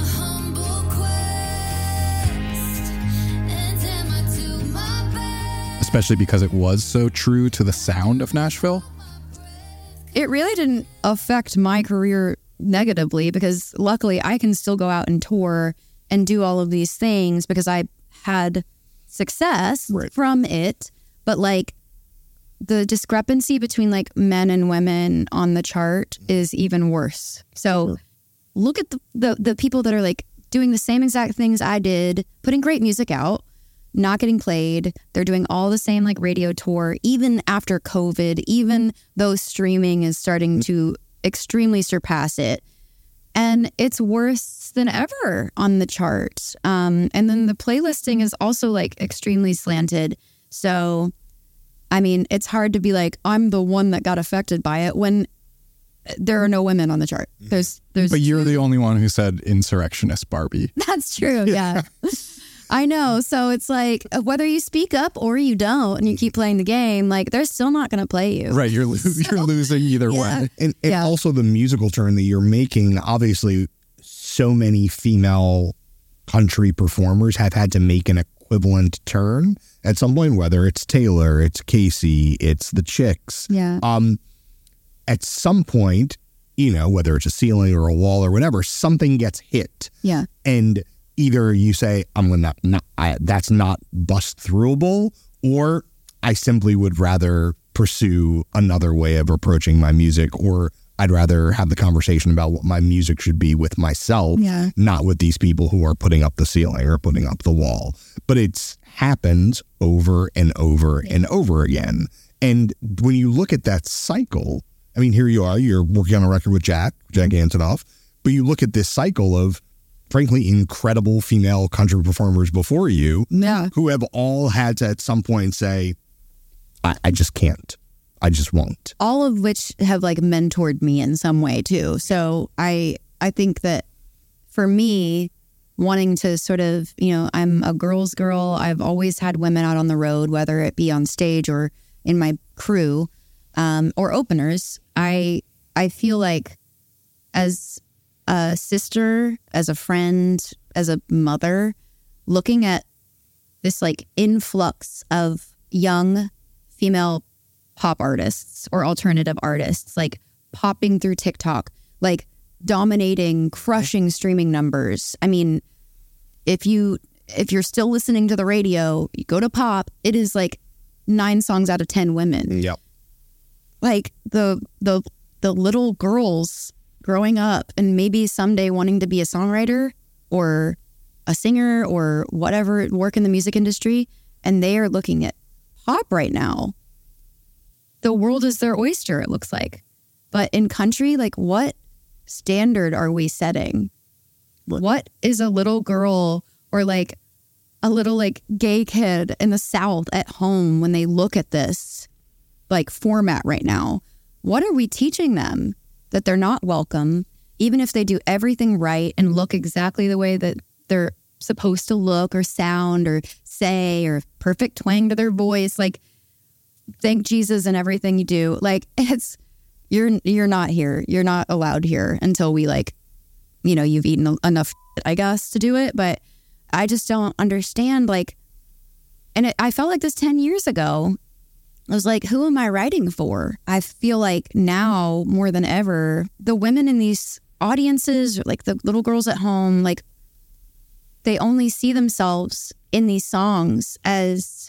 Especially because it was so true to the sound of Nashville? It really didn't affect my career negatively, because luckily I can still go out and tour and do all of these things because I had success from it. But like, the discrepancy between like men and women on the chart is even worse. So look at the people that are like doing the same exact things I did, putting great music out, not getting played. They're doing all the same like radio tour, even after COVID, even though streaming is starting to extremely surpass it. And it's worse than ever on the chart. And then the playlisting is also like extremely slanted. So, I mean, it's hard to be like, I'm the one that got affected by it when there are no women on the chart. There's. But you're the only one who said insurrectionist Barbie. That's true. Yeah. I know. So it's like whether you speak up or you don't and you keep playing the game, like they're still not going to play you. Right. You're losing either way. And also the musical turn that you're making, obviously so many female country performers have had to make an equivalent turn at some point, whether it's Taylor, it's Casey, it's the Chicks. Yeah. At some point, you know, whether it's a ceiling or a wall or whatever, something gets hit. Yeah. And either you say, that's not bust throughable, or I simply would rather pursue another way of approaching my music, or I'd rather have the conversation about what my music should be with myself, not with these people who are putting up the ceiling or putting up the wall. But it happens over and over and over again. And when you look at that cycle, I mean, here you are, you're working on a record with Jack Antonoff, but you look at this cycle of, frankly, incredible female country performers before you who have all had to at some point say, I just can't. I just won't. All of which have like mentored me in some way too. So I think that for me, wanting to sort of, you know, I'm a girl's girl. I've always had women out on the road, whether it be on stage or in my crew or openers. I feel like as a sister, as a friend, as a mother, looking at this like influx of young female pop artists or alternative artists, like popping through TikTok, like dominating, crushing streaming numbers. I mean, if you're still listening to the radio, you go to pop, it is like 9 songs out of 10 women. Yep. Like the little girls growing up and maybe someday wanting to be a songwriter or a singer or whatever, work in the music industry, and they are looking at pop right now. The world is their oyster, it looks like. But in country, like, what standard are we setting? What is a little girl or like a little like gay kid in the South at home when they look at this like format right now? What are we teaching them? That they're not welcome, even if they do everything right and look exactly the way that they're supposed to look or sound or say, or perfect twang to their voice. Like, thank Jesus in everything you do. Like, it's, you're not here. You're not allowed here until we, like, you know, you've eaten enough, I guess, to do it. But I just don't understand, like, and I felt like this 10 years ago. I was like, who am I writing for? I feel like now more than ever, the women in these audiences, like the little girls at home, like they only see themselves in these songs as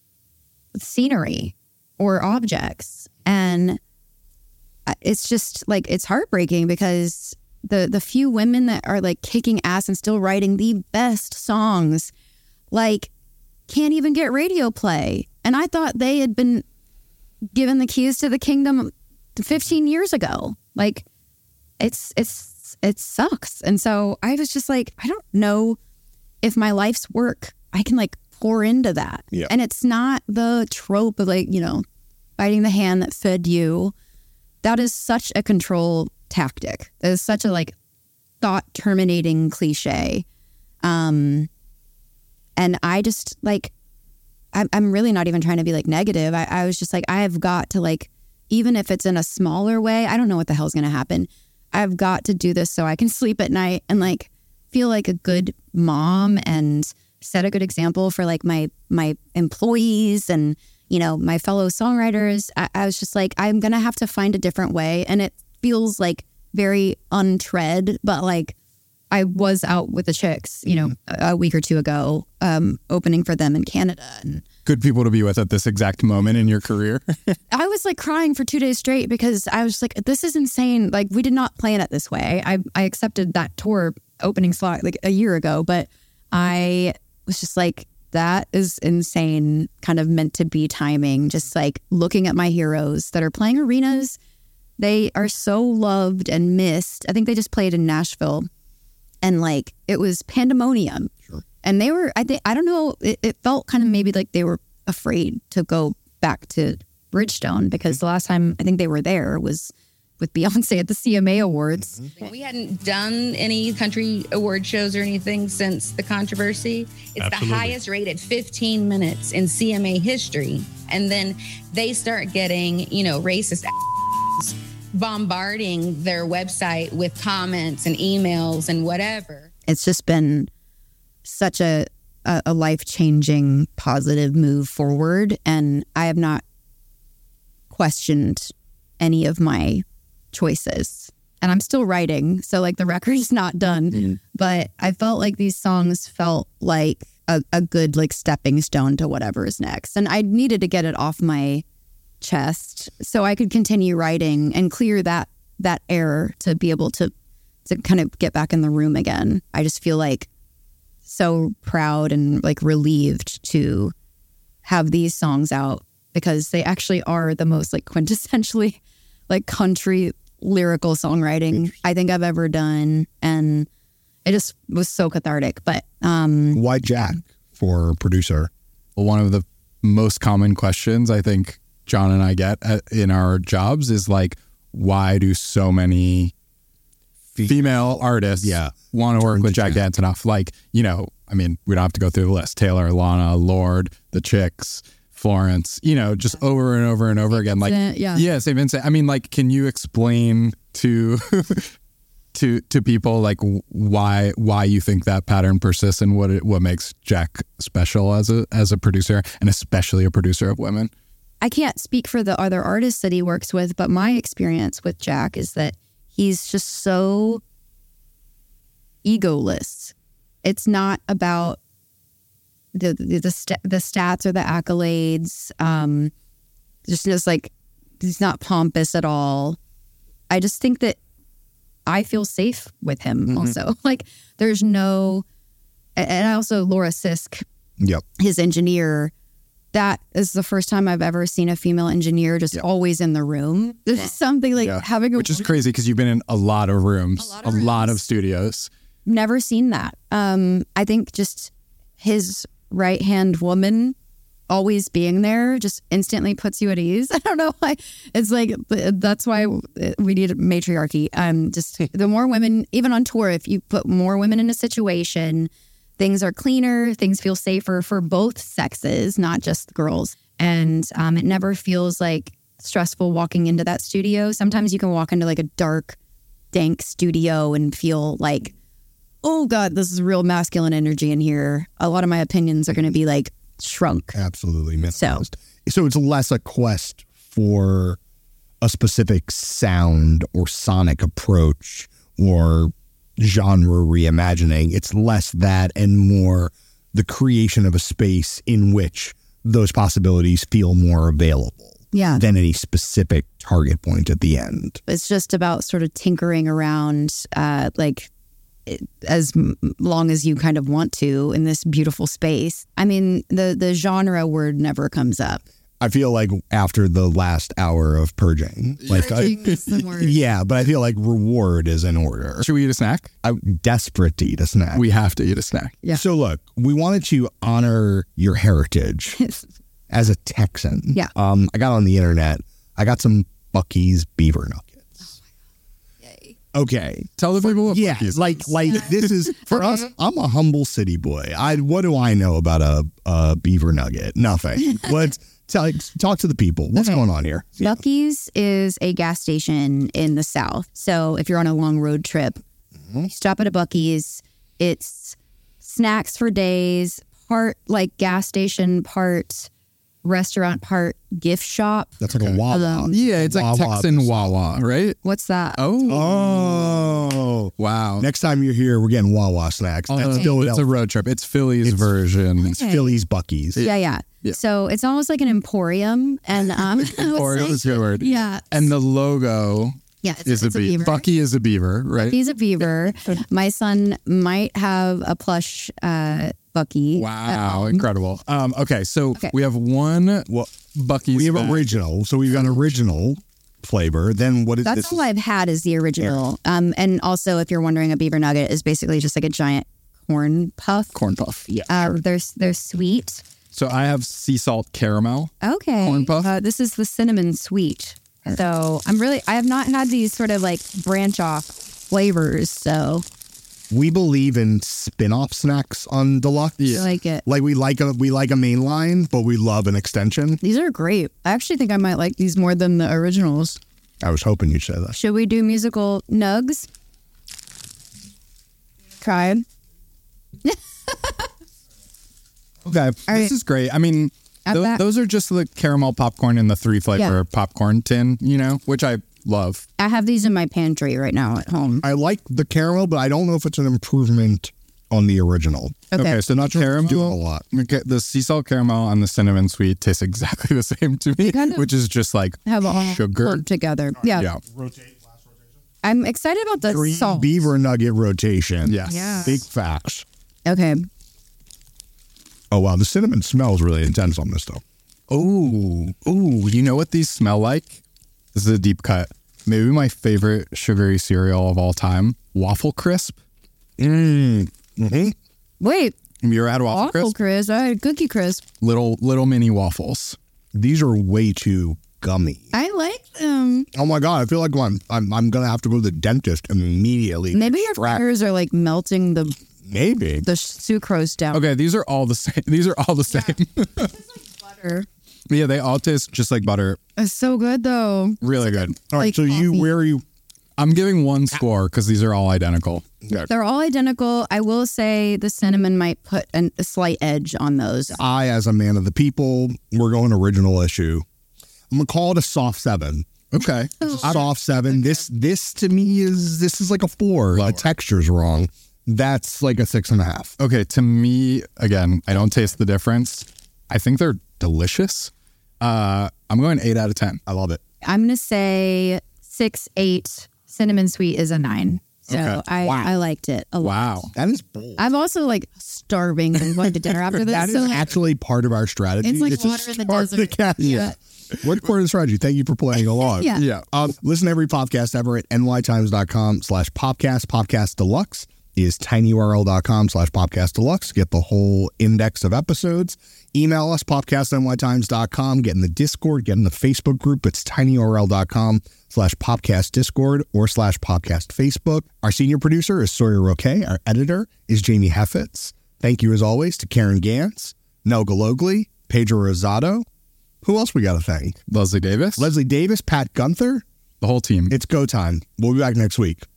scenery or objects. And it's just like, it's heartbreaking because the few women that are like kicking ass and still writing the best songs, like can't even get radio play. And I thought they had been given the keys to the kingdom 15 years ago. Like, it sucks. And so I was just like, I don't know if my life's work, I can like pour into that. Yeah. And it's not the trope of like, you know, biting the hand that fed you. That is such a control tactic. That is such a like thought terminating cliche. And I just like, I'm really not even trying to be like negative. I was just like, I have got to like, even if it's in a smaller way, I don't know what the hell's going to happen. I've got to do this so I can sleep at night and like feel like a good mom and set a good example for like my employees and, you know, my fellow songwriters. I was just like, I'm going to have to find a different way. And it feels like very untread, but like, I was out with the Chicks, you know, a week or two ago, opening for them in Canada. And good people to be with at this exact moment in your career. I was like crying for 2 days straight because I was like, this is insane. Like, we did not plan it this way. I accepted that tour opening slot like a year ago, but I was just like, that is insane, kind of meant to be timing. Just like looking at my heroes that are playing arenas They are so loved and missed. I think they just played in Nashville, and like it was pandemonium. Sure. And they were, I don't know, it felt kind of maybe like they were afraid to go back to Bridgestone, because the last time I think they were there was with Beyonce at the CMA Awards. We hadn't done any country award shows or anything since the controversy. It's Absolutely. the highest rated 15 minutes in CMA history. And then they start getting, racist bombarding their website with comments and emails and whatever. It's just been such a life-changing, positive move forward. And I have not questioned any of my choices. And I'm still writing, so like the record is not done. But I felt like these songs felt like a good like stepping stone to whatever is next. And I needed to get it off my chest so I could continue writing and clear that air to be able to kind of get back in the room again. I just feel like so proud and like relieved to have these songs out, because they actually are the most like quintessentially like country lyrical songwriting I think I've ever done. And it just was so cathartic. But why Jack for producer? Well, one of the most common questions I think John and I get in our jobs is like, why do so many female artists want to work with Jack Antonoff? Like, we don't have to go through the list. Taylor, Lana, Lorde, The Chicks, Florence, just over and over and over again. Like, St. Vincent. I mean, like, can you explain to to people like why you think that pattern persists and what makes Jack special as a producer, and especially a producer of women? I can't speak for the other artists that he works with, but my experience with Jack is that he's just so egoless. It's not about the stats or the accolades. Just like, he's not pompous at all. I just think that I feel safe with him also. Like, there's no, and also Laura Sisk, his engineer, that is the first time I've ever seen a female engineer just always in the room. There's something like having which is crazy because you've been in a lot of rooms, a lot of studios. Never seen that. I think just his right-hand woman always being there just instantly puts you at ease. I don't know why. It's like, that's why we need matriarchy. Just the more women, even on tour, if you put more women in a situation, things are cleaner, things feel safer for both sexes, not just girls. And it never feels like stressful walking into that studio. Sometimes you can walk into like a dark, dank studio and feel like, oh God, this is real masculine energy in here. A lot of my opinions are going to be like shrunk. Absolutely minimized. So it's less a quest for a specific sound or sonic approach or genre reimagining. It's less that and more the creation of a space in which those possibilities feel more available than any specific target point at the end. It's just about sort of tinkering around as long as you kind of want to in this beautiful space. I mean, the genre word never comes up. I feel like after the last hour of purging, like is the word. But I feel like reward is in order. Should we eat a snack? I'm desperate to eat a snack. We have to eat a snack. Yeah. So look, we wanted to honor your heritage as a Texan. Yeah. I got on the internet. I got some Buc-ee's beaver nuggets. Okay. Tell the people what Buc-ee's is. Like this is for us. I'm a humble city boy. What do I know about a beaver nugget? Nothing. Talk to the people. What's going on here? Buc-ee's is a gas station in the South. So if you're on a long road trip, you stop at a Buc-ee's. It's snacks for days, part like gas station, part restaurant, part gift shop. That's like a Wawa. Yeah, it's like Wawa. Texan Wawa, right? What's that? Oh, wow. Next time you're here, we're getting Wawa snacks. That's It's a road trip. It's Philly's version. It's Philly's Buc-ee's. Yeah. So it's almost like an emporium. And Emporium is a good word. Yeah. And the logo is a beaver. Buc-ee is a beaver, right? He's a beaver. My son might have a plush Buc-ee. Wow, incredible. Okay, so we have one Buc-ee's. We have original. So we've got original flavor. Then what is That's this? all I've had is the original. And also, if you're wondering, a beaver nugget is basically just like a giant corn puff. Corn puff. Yeah. They're sweet. So I have sea salt caramel. Okay. Corn puff. This is the cinnamon sweet. So I have not had these sort of like branch off flavors. So We believe in spin-off snacks on Deluxe. I like it. Like we like a main line, but we love an extension. These are great. I actually think I might like these more than the originals. I was hoping you'd say that. Should we do musical nugs? Try. Okay, this is great. I mean, those are just the caramel popcorn and the 3 flavor popcorn tin, which I love. I have these in my pantry right now at home. I like the caramel, but I don't know if it's an improvement on the original. Okay. So not caramel. Do a lot. Okay, the sea salt caramel and the cinnamon sweet taste exactly the same to me, kind of which is just like have all sugar clumped together. Yeah. I'm excited about the 3 salt. beaver nugget rotation. Yes. Yeah. Big facts. Okay. Oh, wow. The cinnamon smells really intense on this, though. Ooh, you know what these smell like? This is a deep cut. Maybe my favorite sugary cereal of all time, Waffle Crisp. Mm-hmm. Wait. Have you ever had Waffle Crisp? I had Cookie Crisp. Little mini waffles. These are way too gummy. I like them. Oh my God. I feel like I'm going to have to go to the dentist immediately. Maybe your fingers are like melting the sucrose down. Okay, these are all the same. Butter. Yeah, they all taste just like butter. It's so good though. Really good. All right, like so where are you? I'm giving 1 score because these are all identical. They're all identical. I will say the cinnamon might put a slight edge on those. I, as a man of the people, we're going original issue. I'm going to call it a soft 7. Okay. Soft 7. This to me is like a 4. The texture's wrong. That's like a 6.5. Okay, to me, again, I don't taste the difference. I think they're delicious. I'm going 8 out of 10. I love it. I'm going to say 6, 8. Cinnamon sweet is a 9. So Okay. I liked it a lot. Wow. That is bold. I'm also like starving and going to dinner after this. That is actually part of our strategy. It's like to water in the start desert. cash. Yeah. What part of the strategy? Thank you for playing along. Yeah. Listen to every podcast ever at nytimes.com/podcast. Podcast Deluxe is tinyurl.com/podcast deluxe. Get the whole index of episodes. Email us, podcastnytimes.com. Get in the Discord. Get in the Facebook group. It's tinyurl.com/podcast Discord or /podcast Facebook. Our senior producer is Sawyer Roque. Our editor is Jamie Heffitz. Thank you, as always, to Karen Gantz, Nel Galogli, Pedro Rosado. Who else we got to thank? Leslie Davis, Pat Gunther. the whole team. It's go time. We'll be back next week.